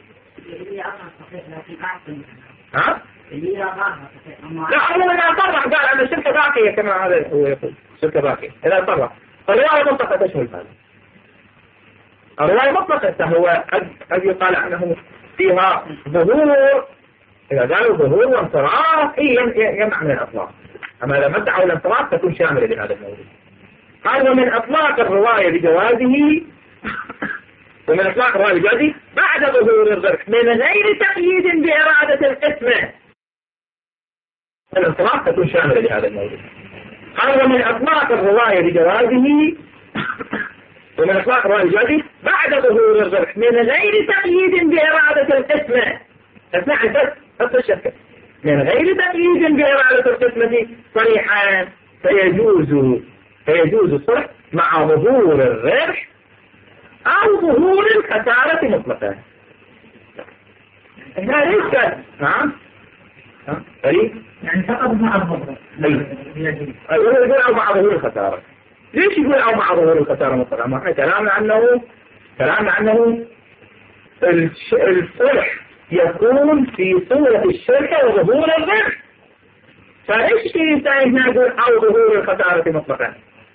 ها؟ لا عموما إذا صرح قال أن الشركة باقية كما هذا هو يقول الشركة باقية إذا صرح. الرواية مطلقة تشمل هذا. الرواية مطلقة هو قد يقال أنه فيها ظهور، إذا قالوا ظهور وانصراف يمنع من الأطلاق، أما إذا مدعوا الانصراف تكون شاملة لهذا الموضوع. قال ومن أطلاق الرواية بجوازه ومن أطلاق الرواية بجوازه بعد ظهور الربح من غير تقييد بإرادة القسمة، الانصراف تكون شاملة لهذا الموضوع. قال ومن أطلاق الرواية بجوازه ومن أطلاق الرواية بجوازه بعد ظهور الربح من غير تقييد بإرادة القسمة، أثناء بس بس الشركة من غير تقييد بإرادة القسمة صريحا فيجوز فيجوز الصلح مع ظهور الربح أو ظهور الخسارة مطلقا. هنا ليس نعم فريق يعني فقط مع الظهور. أيوه يقول أو مع ظهور الخسارة. ليش يقول أو مع ظهور الخسارة مطلقا؟ ما إحنا كلامنا عنه كلامنا عنه الصلح يكون في صورة الشركة وظهور الربح، فإيش هنا نقول أو ظهور الخسارة مطلقا؟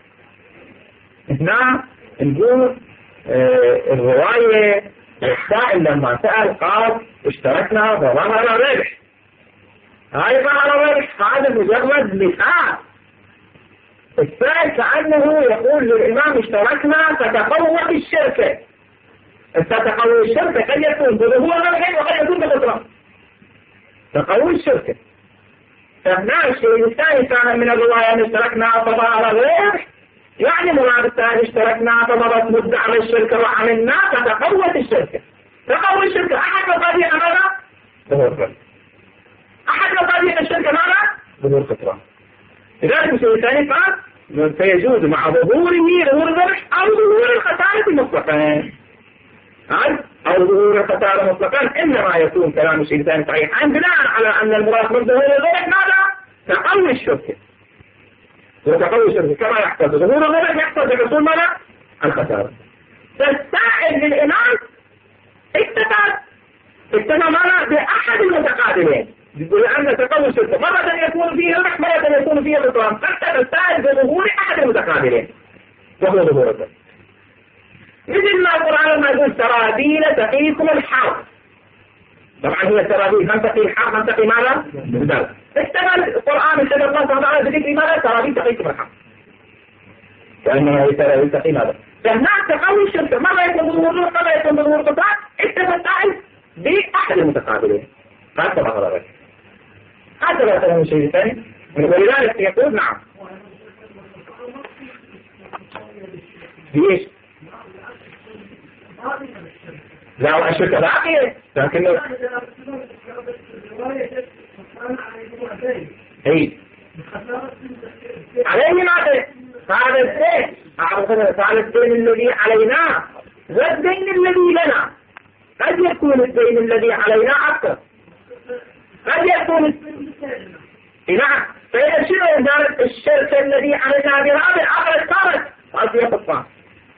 هنا نقول اه الرواية السائل لما سأل قال اشتركنا فظهر الربح، هاي ظهر الربح هذا مجرد مثال. السائل كأنه يقول للإمام اشتركنا فتقوت الشركة، تقوي الشركة قد يكون بظهور الربح وقد يكون بخسارة. تقوي الشركة فهنا الشيء الثاني كان من الرواية أن اشتركنا فظهر الربح، يعني مراد الثاني اشتركنا فمضت مدة على الشركة وعملنا فتقوت الشركة. تقوي الشركة أحد مقادير ماذا؟ ظهور الربح. أحد مقادير الشركة ماذا؟ ظهور خسارة. لذلك الشيء الثاني قال فيجوز مع ظهوره ظهور الربح أو ظهور الخسارة مطلقا. أو ظهور الخسارة مطلقا إنما يكون كلام الشيء الثاني صحيحا بناء على أن المراد من ظهور الربح ماذا؟ تقوي الشركة. وتقوي الشركة كما يحتاج ظهور الربح يحتاج لحصول ماذا؟ الخسارة. فالسائل للإمام اكتفى اكتفى ماذا؟ بأحد المتقابلين، يقول أن تقوي الشركة مرة يكون فيه ربح مرة يكون فيه خسارة، فاكتفى السائل بظهور أحد المتقابلين وهو ظهور الربح. مثل ما القرآن ما يقول سرابيل تقيكم الحر، طبعا هي السرابيل من تقي الحر من تقي ماذا؟ بالدل. اكتمل القرآن اشتغل الله سبحانه وتعالى بذكر ماذا؟ سرابيل تقيكم الحر، لأنها هي سرابيل تقي ماذا؟ فهناك تقوي الشركة مرة يكون بظهور الربح مرة يكون بظهور الخسارة، اكتفى السائل بأحد المتقابلين. هذا هذا غير هذا لا تفهم الشيء الثاني. ولذلك يقول نعم ليش؟ لا والشركة باقية لكنه اي عليه ماذا؟ هذا الدين هذا الدين الذي علينا والدين الذي لنا. قد يكون الدين الذي علينا أكثر، قد يكون نعم. فإذا شنو كانت الشركة الذي علينا بهذا العقل صارت أصلية الطاقة.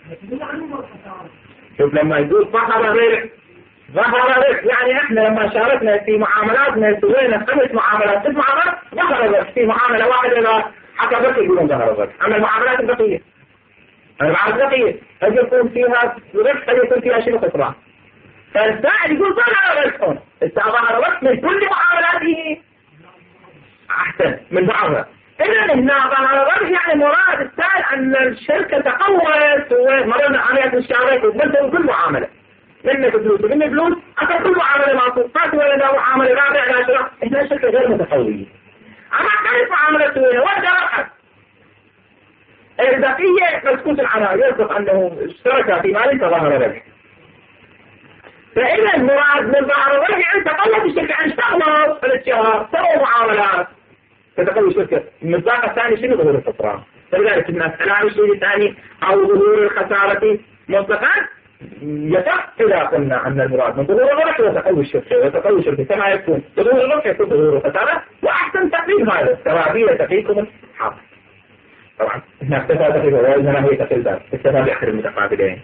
شوف لما يقول ظهر ربح ظهر ربح يعني احنا لما شاركنا في معاملاتنا سوينا خمس معاملات ست معاملات ظهر الربح في معاملة واحدة إذا حتى بس يقولون ظهر الربح. أما المعاملات البقية المعاملات البقية قد يكون فيها ربح قد يكون فيها شنو خسران. فالسائل يقول ظهر الربح هون ظهر الربح من كل معاملاته أحسن من بعضها. إذا هنا ظهر الربح يعني مراد السائل أن الشركة تقوت ومرنا عمليات الشعارات وتبدل كل معاملة منك فلوس ومنك فلوس أكثر كل معاملة معصوصات ولا معاملة رابعة لا شراء. إحنا الشركة غير متقوية أما كانت معاملة سوية وردة رأت البقية مسكوت عنها يصدق أنه اشترك في مالك ظهر الربح. فإذا المراد من ظهر الربح يعني تقوت الشركة عن اشتغلوا في الشهر سووا معاملات فتقوي الشركة. المصداق الثاني شنو ظهور الخسارة. فلذلك الناس الآن الشيء الثاني أو ظهور الخسارة مطلقا يصح إذا قلنا أن المراد من ظهور الربح وتقوي الشركة وتقوي الشركة كما يكون ظهور الربح يكون ظهور الخسارة. وأحسن تقريب هذا سوابيل تقيكم الحاضر. طبعا هنا اكتفى تقريب وإنما هي تقريب ذلك اكتفى بأحد المتقابلين.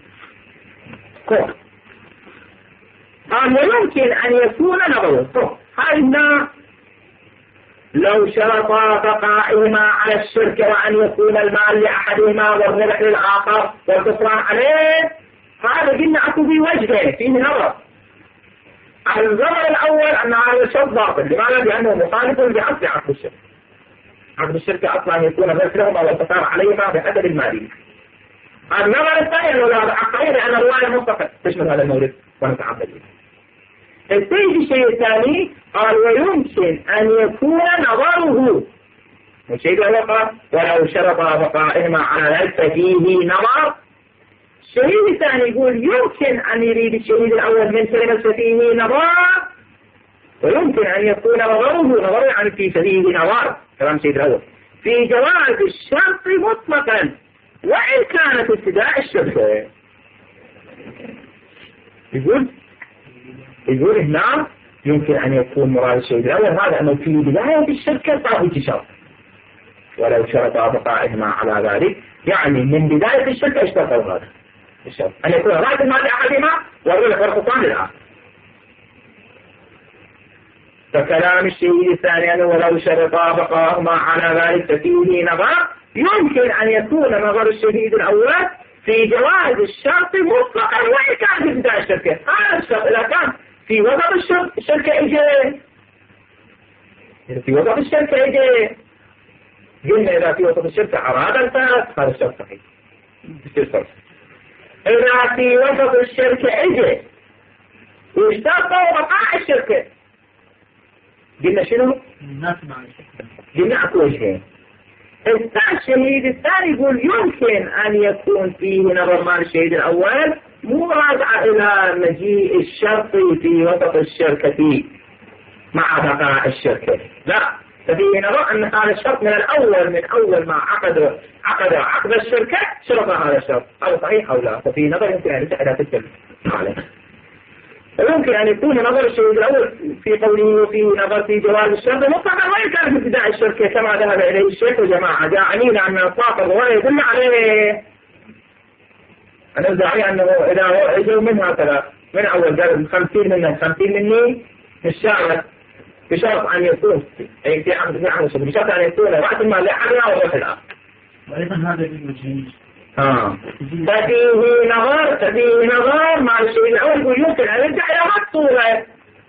قال ويمكن أن يكون نظره هذا لو شرط بقائهما على الشركة وأن يكون المال لأحدهما والربح للآخر والخسران عليه. هذا قلنا أكو في وجهه فيه نظر. النظر الأول أن هذا الشرط باطل. لماذا؟ لأنه مخالف بأصل عقد الشركة. عقد الشركة أصلا يكون الربح لهما والخسارة عليهما بحسب المالي. النظر الثاني أنه هذا عقدين لأن الرواية مستقل تشمل هذا المورد ونتعبد به. السيد الشيء الثاني قال ويمكن أن يكون نظره الشيء الأول قال ولو شرط بقائهما على ذلك فيه نظر. الشهيد الثاني يقول يمكن أن يريد الشهيد الأول من كلمة فيه نظر ويمكن أن يكون نظره نظر يعني في فيه نظر كلام الشهيد الأول في جواز الشرط مطلقا وإن كانت ابتداء الشركة. يقول يقول هنا يمكن أن يكون مراد الشهيد الأول هذا أنه في بداية الشركة طابق شرط ولو شرط بقائهما على ذلك يعني من بداية الشركة اشترطوا هذا الشرط أن يكون رأس المال لأحدهما والربح والخسران للآخر. فكلام الشهيد الثاني أنه ولو شرط بقائهما على ذلك ففيه نظر يمكن أن يكون نظر الشهيد الأول في جواز الشرط مطلقا وإن كان في بداية الشركة. هذا الشرط إذا كان في وسط الشركة الشركة إجي في وسط الشركة إجي قلنا إذا في وسط الشركة أراد الفرد هذا الشرط صحيح. إذا في وسط الشركة إجي واشترطوا بقاء الشركة قلنا شنو؟ قلنا أكو شيء. الشهيد الثاني يقول يمكن أن يكون فيه نظر مال الشهيد الأول مو راجع إلى مجيء الشرط في وسط الشركة مع بقاء الشركة لا ففيه نظر أن هذا الشرط من الأول من أول ما عقد عقد عقد الشركة شرط هذا الشرط أو صحيح أو لا. ففيه نظر يمكن أن يسأل تتكلم عليه. ويمكن أن يكون نظر الشهيد الأول في قوله فيه نظر في جواز الشرط مطلقا وإن كان في ابتداء الشركة كما ذهب إليه الشيخ وجماعة داعمين أن إطلاق الرواية يدل عليه. أنا أدعي أنه إذا إجوا منها ثلاث من أول قال خمسين منها خمسين مني الشاعر بشرط أن يكون أي في عمد في عمد بشرط أن يكون رأس المال لأحدنا والربح الآخر. وأيضا هذا بالوجهين. آه. ففيه نظر ففيه نظر مع الشيء الأول يقول يمكن أن يرجع إلى مقصورة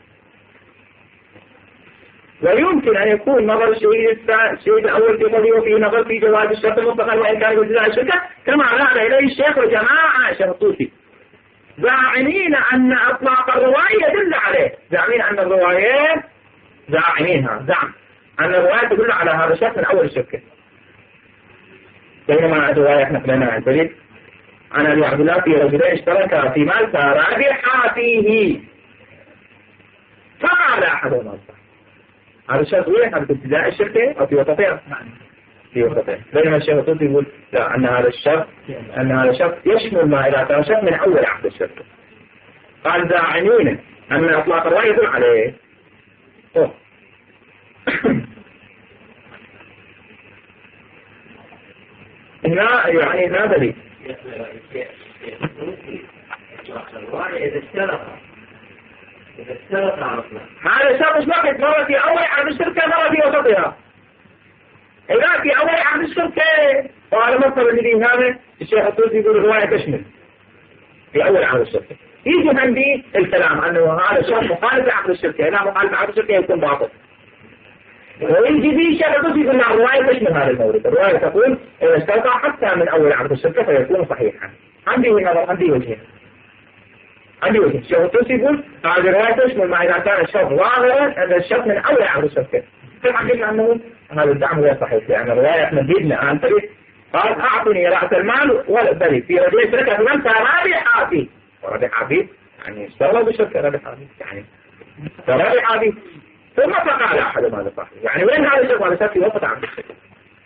ويمكن أن يكون نظر الشهيد الشهيد الأول في قوله فيه نظر في جواز الشرط مطلقا وإن كان ابتداء الشركة كما ذهب إليه الشيخ وجماعة شرطوسي زاعمين أن أطلاق الرواية يدل عليه. زاعمين أن الرواية زاعمينها زعم أن الرواية تدل على هذا الشرط من أول الشركة. بينما الرواية احنا قلنا عن ذلك عن أبي عبد الله في رجلين اشتركا في مال فربح فيه فقال أحدهما هذا الشرط وين هذا في ابتداء الشركة أو في وسطها؟ في وسطها. بينما الشيخ الطوسي يقول لا أن هذا الشرط أن هذا الشرط يشمل ما إذا كان شرط من أول عقد الشركة. قال زاعمين أن إطلاق الرواية يدل عليه. أوه. هنا يعني لا دليل. إذا اشترط إذا اشترط عرفنا هذا شرط مش واحد مرة في أول عقد الشركة مرة في وسطها. إذا في أول عقد الشركة وعلى مصدر الذي هذا الشيخ الطوسي يقول الرواية تشمل في أول عقد الشركة. يجي عندي الكلام أنه هذا الشرط مخالف لعقد الشركة. إذا مخالف لعقد الشركة يكون باطل. ويجي به الشيخ الطوسي يقول الرواية تشمل هذا المورد. الرواية تقول إذا اشترط حتى من أول عقد الشركة فيكون صحيحا. عندي نظر عندي وجهين. عندي وجه الشيخ الطوسي يقول هذه الرواية تشمل ما إذا كان الشرط ظاهرا أن الشرط من أول عقد الشركة. كيف قلنا أنه هذا الدعم غير صحيح لأن الرواية احنا جدنا أن تريد قال أعطني رأس المال والبري في رجل شركة من فرابح فيه ورابح فيه يعني اشتغلوا بالشركة رابح فيه يعني فرابح فيه ثم فقال أحد هذا صحيح يعني وين هذا الشرط هذا في وسط عقد الشركة.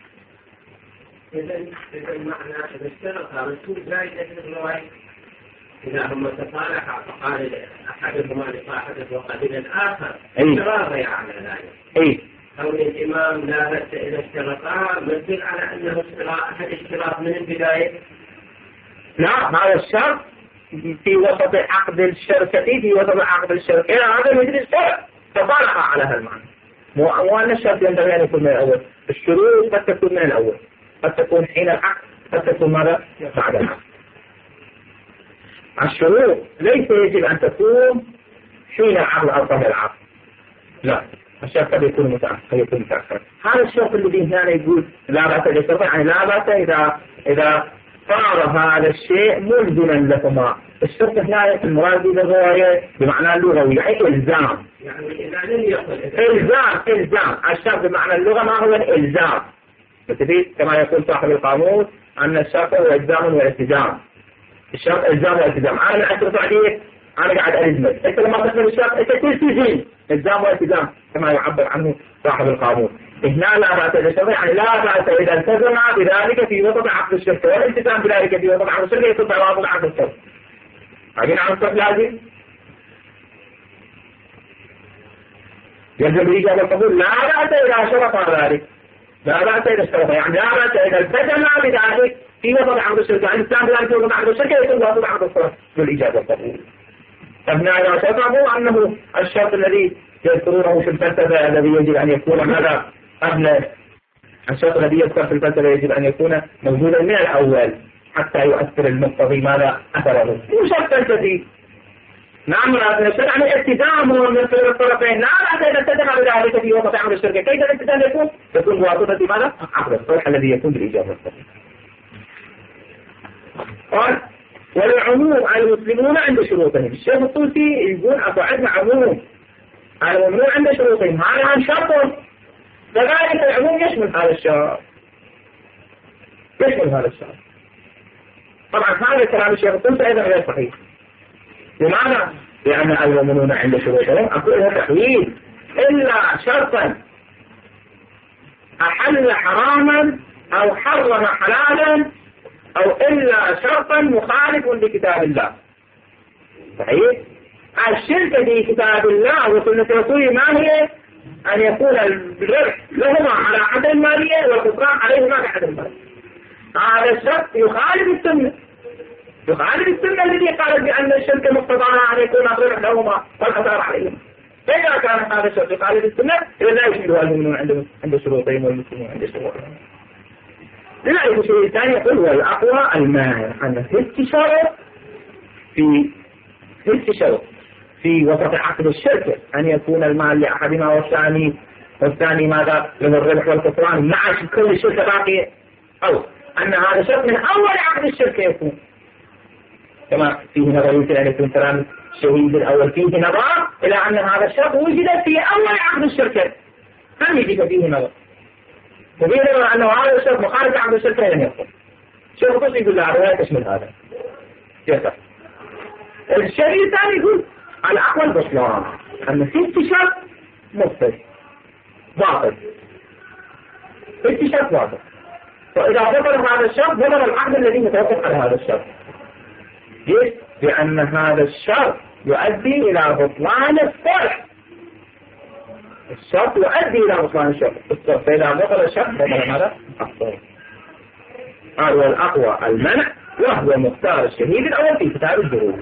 إذا إذا المعنى إذا اشترط رسول زائد أجل الرواية إذا هم تصالحا فقال أحدهما لصاحبه وقبل الآخر أي. تراضي على ذلك. أي. كون الإمام لا بأس إذا اشترطا مثل على أنه اشتراط أحد اشتراط من البداية. لا، هذا الشرط في وسط عقد الشركة في وسط عقد الشركة هذا مثل الشرط تصالح على هذا المعنى. مو أن الشرط ينبغي أن يكون من الأول. الشروط قد تكون من الأول، قد تكون حين العقد، قد تكون ماذا بعد العقد. الشروط ليس يجب أن تكون حين العقد أو قبل العقد، لا، الشرط قد يكون متأخر، قد يكون متأخر. هذا الشرط الذي هنا يقول لا بأس بالشرط، يعني لا بأس إذا إذا صار هذا الشيء ملزما لهما. الشرط هنا المراد بالرواية بمعنى اللغوي أي إلزام، يعني إذا لم يقل إلزام إلزام الشرط بمعنى اللغة ما هو الإلزام، بالتالي كما يقول صاحب القاموس أن الشرط هو إلزام والالتزام. الشرط إلزام والالتزام. أنا من أشرط عليك أنا قاعد ألزمك، أنت لما تقول الشرط أنت تلتزم، إلزام والالتزام كما يعبر عنه صاحب القاموس. هنا لا بأس بالشرط، يعني لا بأس إذا التزم بذلك في وسط عقد الشركة، والالتزام بذلك في وسط عقد الشركة يكون بواسطة عقد الشركة. عارفين عن الشرط لازم؟ يجب الإجابة القبول. لا بأس إذا شرط ذلك، لا بأس إذا اشترط، يعني لا بأس إذا التزم بذلك في وسط عقد الشركة، يعني الإسلام بذلك في وسط عقد الشركة يكون بواسطة عقد الشركة بالإجابة القبول. أبناء إذا شرطوا أنه الشرط الذي يذكرونه في الفلسفة الذي يجب أن يكون ماذا قبل الشرط الذي يذكر في الفلسفة يجب أن يكون موجودا من الأول حتى يؤثر المقتضي ماذا أثره. مو شرط فلسفي. نعم الشرع عن الالتزام من الطرفين، لا لا إذا التزم بذلك في وسط عقد الشركة، كيف الالتزام يكون؟ يكون بواسطة ماذا؟ عقد الصلح الذي يكون بالإجابة الصحيحة. قال والعموم المسلمون عند شروطهم. الشيخ الطوسي يقول أكو عندنا عموم المؤمنون عند شروطهم، هذا عن شرط، كذلك العموم يشمل هذا الشرط، يشمل هذا الشرط. طبعا هذا كلام الشيخ الطوسي أيضا غير صحيح. بمعنى لأن المؤمنون عند شروطهم أقول لها تحويل إلا شرطا أحل حراما أو حرم حلالا أو إلا شرطا مخالف لكتاب الله. صحيح؟ الشركة في كتاب الله وسنة رسوله ما هي؟ أن يكون الربح لهما على حد المالية والخسران عليهما بحد المالية. هذا الشرط يخالف السنة، يخالف السنة الذي قالت بأن الشركة مقتضاها أن يكون الربح لهما والخسران عليهما. فإذا كان هذا الشرط يخالف السنة إذا لا يشملها المؤمنون عند عند شروطهم والمسلمون عند شروطهم. لذلك الشيء الثاني يقول والأقوى المانع أن في شرط في في شرط في وسط عقد الشركة أن يكون المال لأحدهما والثاني والثاني ماذا له الربح والخسران مع كل الشركة باقية، أو أن هذا شرط من أول عقد الشركة يكون كما فيه نظر يمكن أن يكون كلام الشهيد الأول فيه نظر إلى أن هذا الشرط وجد في أول عقد الشركة لم يجد فيه نظر، وفيه نظر أنه هذا الشرط مخالف عقد الشركة لم يكن. شيخ الطوسي يقول لا لا تشمل هذا يصح. الشيء الثاني يقول على أقوى البطلان أن في شرط مفسد باطل، في شرط باطل، فإذا بطل هذا الشرط بطل العقد الذي متوقف على هذا الشرط. ليش؟ لأن هذا الشرط يؤدي إلى بطلان الصلح. الشرط يؤدي إلى بطلان الشرط، فإذا بطل الشرط بطل ماذا؟ الصلح. هذا هو الأقوى المنع، وهو مختار الشهيد الأول في كتاب الدروس.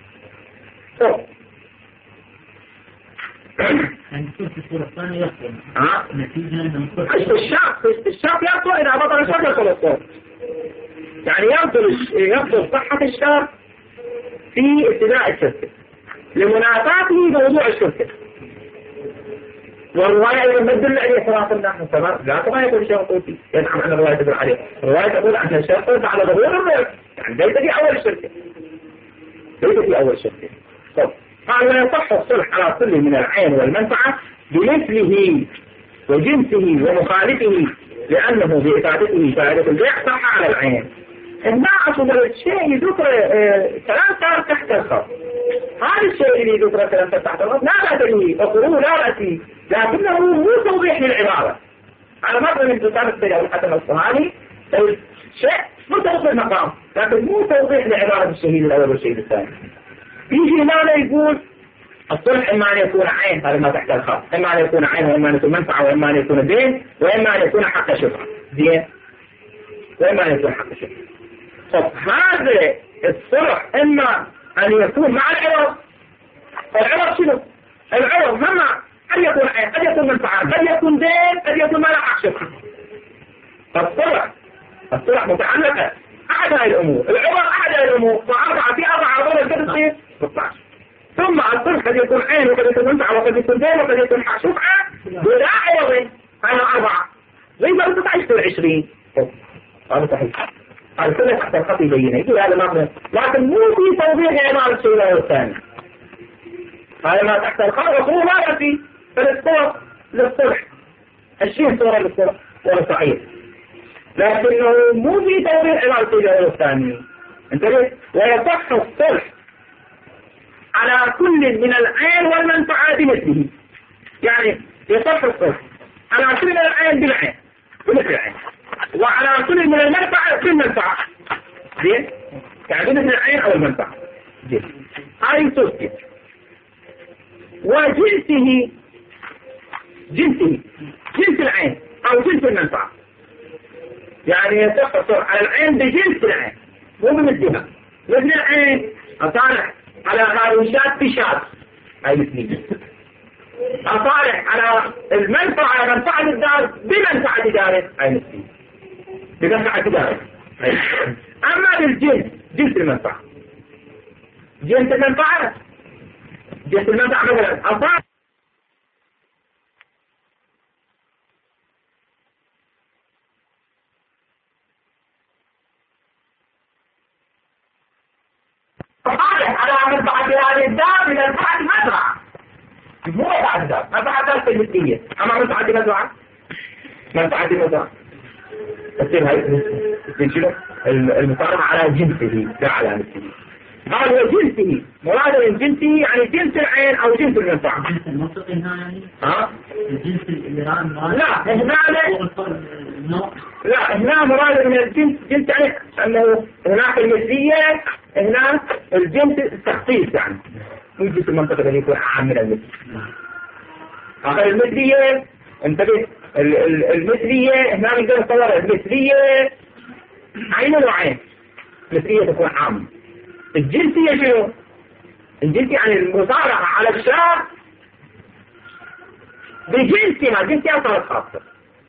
يعني كل في الصورة الثانية يخطئ نتيجة من الشرط الشرط يبطل إذا بطل الشرط يبطل الصوت، يعني يبطل يبطل صحة الشرط في ابتداء الشركة لمنافاته بوضوع الشركة. والرواية أيضا تدل عليه صراحة نحن سبب لا كما يقول الشيخ الطوسي يدعم أن الرواية تدل عليه. الرواية تقول أن الشرط على ظهور الربح، يعني ليس في أول الشركة، ليس في أول الشركة. طب قال ويصح الصلح على كل من العين والمنفعة بمثله وجنسه ومخالفه لأنه بإفادته فائدة البيع صح على العين. هنا أصل الشيء ذكر كلام صار تحت الخط، هذا الشيء اللي ذكر كلام تحت الخط لا أدري أقوله لا رأسي، لكنه مو توضيح للعبارة. على مرة من تطار السيئة والحسن الصهاني شيء مرتبط بالمقام، لكن مو توضيح لعبارة الشهيد الأول والشهيد الثاني. يجي هنا يقول الصلح إما أن يكون عين، هذا ما تحت الخاص، إما أن يكون عين وإما أن يكون منفعة وإما أن يكون دين وإما أن يكون حق شفعة، زين، وإما أن يكون حق شفعة. طب هذا الصلح إما أن يكون مع العوض، العوض شنو؟ العوض هم قد يكون عين، قد يكون منفعة، قد يكون دين، قد يكون ما له حق شفعة. فالصلح الصلح متعلقة أحد هذه الأمور، العوض أحد هذه الأمور، فأربعة في أربعة عوض قد تصير ستة عشر. ثم الصلح قد يكون عين وقد يكون منفعة وقد يكون دين وقد يكون حق شفعة ولا عوض، هذا أربعة زي ما ستة عشر وعشرين. هذا صحيح، هذا كله تحت الخط يبينه، يقول هذا ما، لكن مو في توضيح عبارة الشيء الأول والثاني. هذا ما تحت الخط وهو ما في فالصلح للصلح، الشيء صورة للصلح ولا صحيح، لكنه مو في توضيح عبارة الشيء الأول والثاني. انتبه، ويصح الصلح على كل من العين والمنفعة بمثله، يعني يصح الصلح على كل من العين بالعين بمثل العين، وعلى كل من المنفعة بالمنفعة، زين، يعني بمثل العين أو المنفعة، زين. هاي تثبت وجنسه، جنسه جنس العين أو جنس المنفعة، يعني يصح الصلح على العين بجنس العين مو بمثلها، مثل العين أصالح على هاروشات بشات، هاي مثلية. أصالح على المنفعة منفعة الدار بمنفعة الدار، هاي مثلية بمنفعة الدار. أما بالجنس، جنس المنفعة، جنس المنفعة جنس المنفعة مثلا أصالح على منفعة هذه الدار بمنفعة المزرعة، مو منفعة الدار، منفعة الدار في المثلية، أما منفعة المزرعة منفعة المزرعة تصير هاي شنو؟ المصارعة على جنسه لا على مثله. هذا هو جنسه، مراد من جنسه يعني جنس العين أو جنس المنفعة. الجنس المنطقي هنا يعني؟ ها؟ الجنس الإيران لا هنا لا هنا مراد من الجنس، جنس يعني أنه هناك المثلية، هنا الجنس التخصيص، يعني مو الجنس المنطقي اللي يكون أعم من المثل. آخر المثلية انتبه، المثلية هنا نقدر نصور المثلية عين وعين، مثلية تكون عامة. الجنسية شنو؟ الجنسية يعني المصارعة على الشاب بجنسها، جنسها صارت خاصة.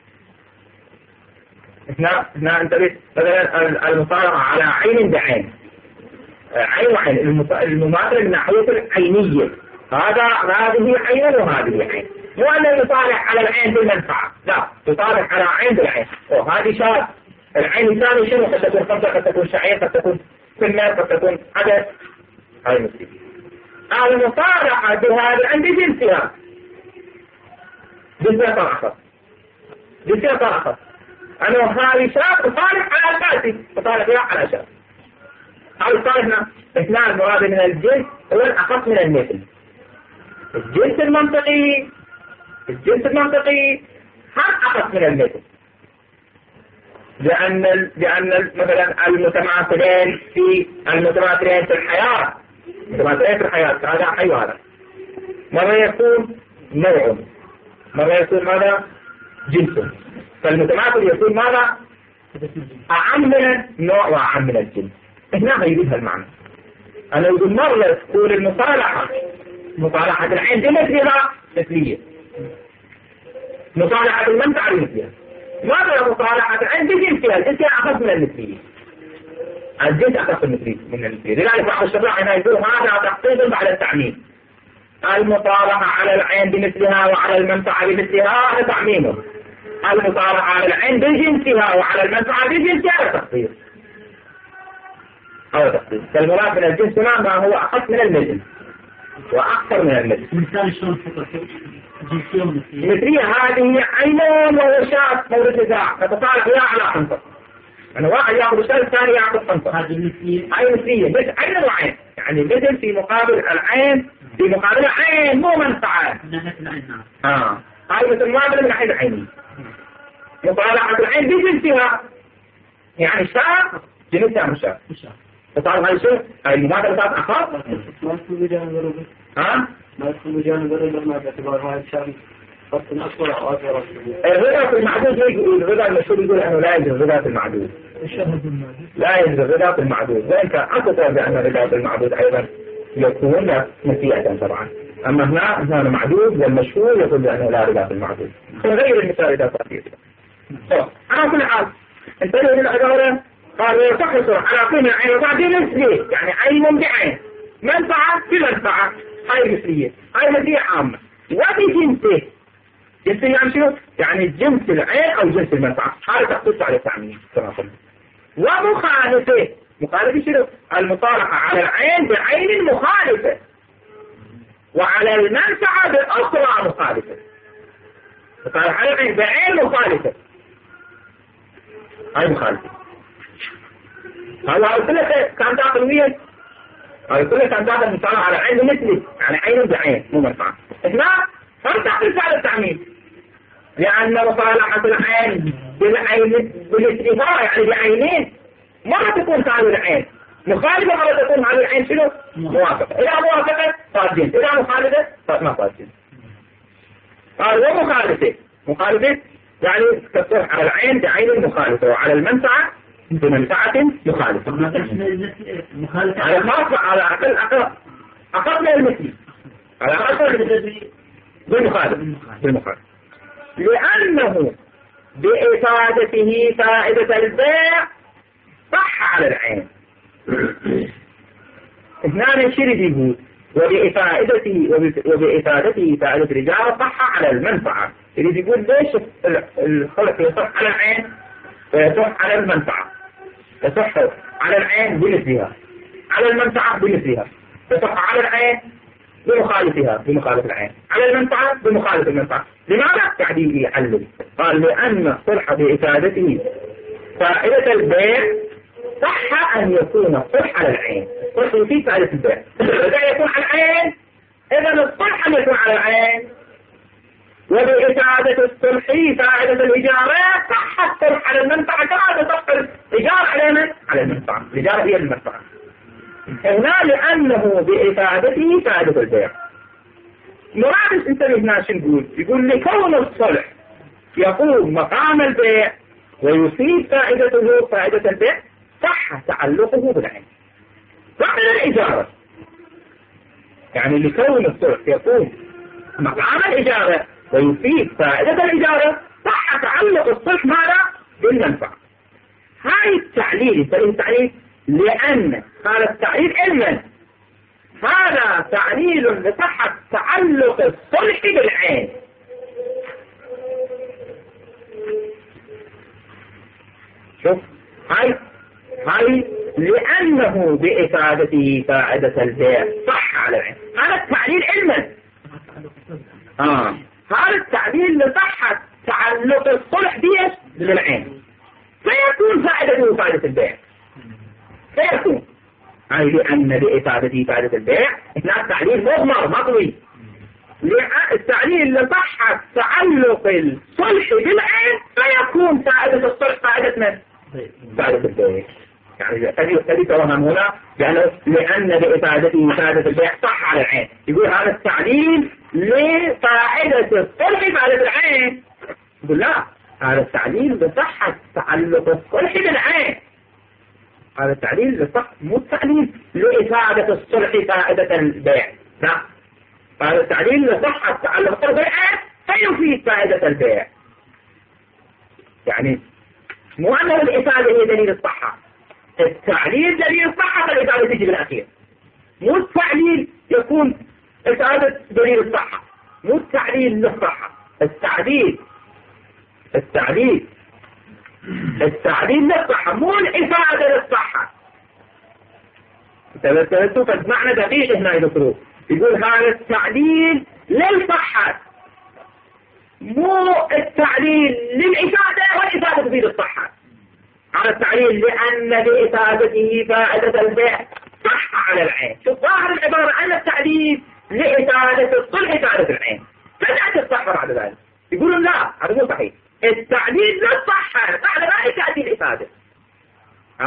هنا هنا انتبه، مثلا المصارعة على عين بعين، عين وعين، المماثلة من ناحية العينية، هذا هذه عين وهذه عين، مو أن يصالح على العين بالمنفعة، لا، يصالح على عين بالعين. وهذه شاب، العين الثانية شنو؟ قد تكون خمسة، قد تكون شعير، قد تكون سنة، قد تكون عدد، هاي مثلية. المصالحة بهذا عند جنسها، جنسها طرحة، جنسها طرحة، أنه هذه شاب تصالح على الفاسد، تصالح بها على شاب. هذا صالحنا اثنان مراد من الجنس هو الأخص من المثل. الجنس المنطقي، الجنس المنطقي هم أخص من المثل، لأن لأن مثلا المتماثلين في المتماثلين في الحياة، المتماثلين في الحياة هذا حي وهذا، مرة يكون نوع، مرة يكون ماذا؟ جنس. فالمتماثل يكون ماذا؟ أعم من النوع وأعم من الجنس. هنا يريد هالمعنى. أنا يقول مرة تقول المصالحة، مصالحة العين بمثلها مثلية، مصالحة المنفعة بمثلها. ماذا مصالحة العين بجنسها؟ الجنس أخف من المثلية، الجنس أخف من المثلية. لذلك بعض الشراح هنا يقول هذا تخصيص بعد التعميم. المصالحة على العين بمثلها وعلى المنفعة بمثلها هذا تعميمه. المصالحة على العين بجنسها وعلى المنفعة بجنسها هذا تخصيص. هذا تخصيص. فالمراد من الجنس هنا ما هو أخف من المثل وأكثر من المثل. مثال شلون فقط جنسية ومثلية؟ مثلية هذه عينون ووشات مورد نزاع نتصالح بها على خمسة. أنا واحد يأخذ الشيء الثاني يأخذ خمسة. هذه مثلية. هاي مثلية بس عين وعين، يعني مثل في مقابل العين في مقابل العين مو منفعة. من ناحية العين نعم. آه هاي مثل مقابل من ناحية العين. مصالحة العين بجنسها يعني شاء جنسها مشاء فصار هاي شو هاي المماثلة صارت أخف ما يدخل بجانب الربع ها ما يدخل بجانب الربع ما باعتبار هاي الشرط بس الأصل أو أصغر الرضا في المعدود يقول الرضا المشهور يقول أنه لا يجوز الرضا في المعدود لا يجوز الرضا في المعدود وإن كان أكثر بأن الرضا في المعدود أيضا يكون مسيئة طبعا أما هنا هنا المعدود والمشهور يقول بأنه لا رضا في المعدود غير المثال إذا صار فيه على كل حال انتبه للعبارة قال ويصحص على قيمة العين وبعدين مثلية يعني عين بعين منفعة بمنفعة هاي مثلية هاي مثلية عامة وبجنسه جنسه يعني شنو؟ يعني جنس العين أو جنس المنفعة هذا تخصص على التعميم كما قلنا ومخالفة مخالفة شنو؟ المطالعة على العين بعين مخالفة وعلى المنفعة بأخرى مخالفة مطالعة على العين بعين مخالفة هاي مخالفة هذا قلت لك كان تعطي ويا قلت لك كان تعطي المطالعة على عين مثلي يعني عين بعين مو منفعة هنا فانت تحصل على التعميم لأن مطالعة العين بالعين بالاستثمار يعني بعينين مرة تكون هذه العين مخالفة مرة تكون هذه العين شنو؟ موافقة إذا موافقة صار جنس إذا مخالفة صار ما صار جنس قال ومخالفة مخالفة يعني تكون على العين بعين مخالفة وعلى المنفعة بمنفعة مخالفة على خاصة على أقل أقل أقل من المثل على أقل بالمخالف بالمخالف لأنه بإفادته فائدة البيع صح على العين اثنان شرد يقول وبإفادته وبإفادته فائدة الرجال صح على المنفعة يريد يقول ليش الخلق يصح على العين ويصح على المنفعة يصح على العين بمثلها على المنفعة بمثلها يصح على العين بمخالفها بمخالف العين على المنفعة بمخالف المنفعة لماذا؟ تعديل يعلم قال لأن الصلح بإفادته فائدة البيع صح أن يكون الصلح على العين الصلح فيه فائدة البيع إذا يكون على العين إذا الصلح أن يكون على العين وبإفادة الصلح فائدة الإجارة صح الصلح على المنفعة كما تصح الإجارة على من؟ على المنفعة الإجارة هي المنفعة هنا لأنه بإفادته فائدة البيع مراد انتبه هنا شو نقول يقول لكون الصلح يقوم مقام البيع ويفيد فائدته فائدة البيع صح تعلقه بالعين صح الإجارة يعني لكون الصلح يقوم مقام الإجارة ويفيد فائدة الإجارة صح تعلق الصلح ماذا بالمنفعة هاي التعليل انتبه التعليل لأن هذا التعليل علما هذا تعليل لصحة تعلق الصلح بالعين شوف هاي هاي لأنه بإفادته فائدة البيع صح على العين هذا التعليل علما آه. هذا التعليل لصحة تعلق الصلح بيش بالعين فيكون فائدته فائدة البيع فيكون أي لأن بإفادته فائدة البيع هناك تعليل مضمر مطوي التعليل لصحة تعلق الصلح بالعين فيكون فائدة الصلح فائدة من؟ فائدة البيع يعني تبي توهم هنا لأنه لأن بإفادته فائدة البيع صح على العين يقول هذا التعليل لفائدة الصلح فائدة العين يقول لا هذا التعليل لصحة تعلق الصلح بالعين هذا التعليل لصح مو التعليل لإفادة الصلح فائدة البيع لا هذا التعليل لصحة تعلق الصلح بالعين فيفيد فائدة البيع يعني مو أنه الإفادة هي دليل الصحة التعليل دليل الصحة فالإفادة تجي بالأخير مو التعليل يكون إفادة دليل الصحة مو التعليل للصحة التعليل التعليل التعليل للصحة مو الإفادة للصحة تبتلتوا فالمعنى دقيق هنا يذكروه يقول هذا التعليل للصحة مو التعليل للإفادة والإفادة تفيد الصحة على التعليل لأن بإفادته فائدة البيع صح على العين شوف ظاهر العبارة أن التعليل لإفادة الصلح فائدة العين فلا تصح بعد ذلك يقولون لا هذا مو صحيح التعليل للصحة بعد ذلك تأتي الإفادة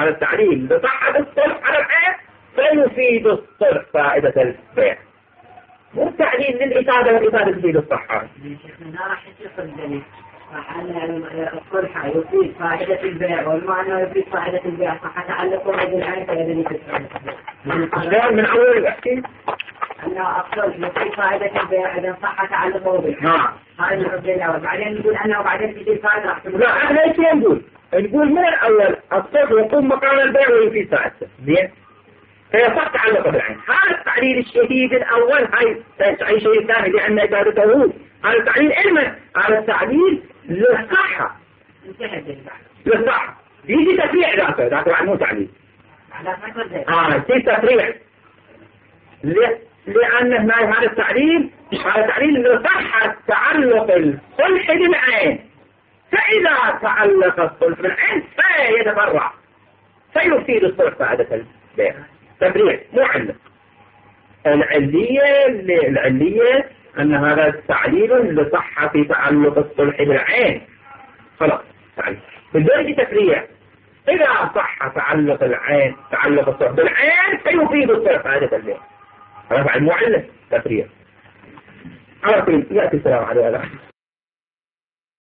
هذا التعليل لصحة الصلح على العين فيفيد الصلح فائدة البيع، مو التعليل للإفادة والإفادة تفيد الصحة. لا راح يصير الدليل أن الصلح يفيد فائدة البيع والمعنى يفيد فائدة البيع صح تعلقه بالعين فإذا شلون من أول الأحكي؟ أن الصلح يفيد فائدة البيع إذا صح تعلقه بالعين. نعم. هذا الرد الأول بعدين نقول أنه بعدين تجي فائدة راح تقول. لا احنا ايش نقول؟ نقول من الأول الصلح يقوم مقام البيع ويفيد فائدته، زين؟ فيصح تعلقه بالعين. هذا التعليل الشديد الأول هاي أي شيء ثاني لأن إفادته هو. هذا التعليل علما، هذا التعليل للصحة. للصحة. يجي تفريع ذاته، ذاته بعد مو تعليل. آه يجي تفريع. لأن هذا التعليل هذا التعليل لصحة تعلق الصلح بالعين. فإذا تعلق الصلح بالعين فيتفرع فيفيد الصلح فائدة البيع. تفريع مو علة. العلية العلية أن هذا التعليل لصحة في تعلق الصلح بالعين. خلاص تعليل. بالدرجة تفريع إذا صح تعلق العين تعلق الصلح بالعين فيفيد الصلح فائدة البيع. هذا مو علة تفريع. على كل يأتي السلام عليكم.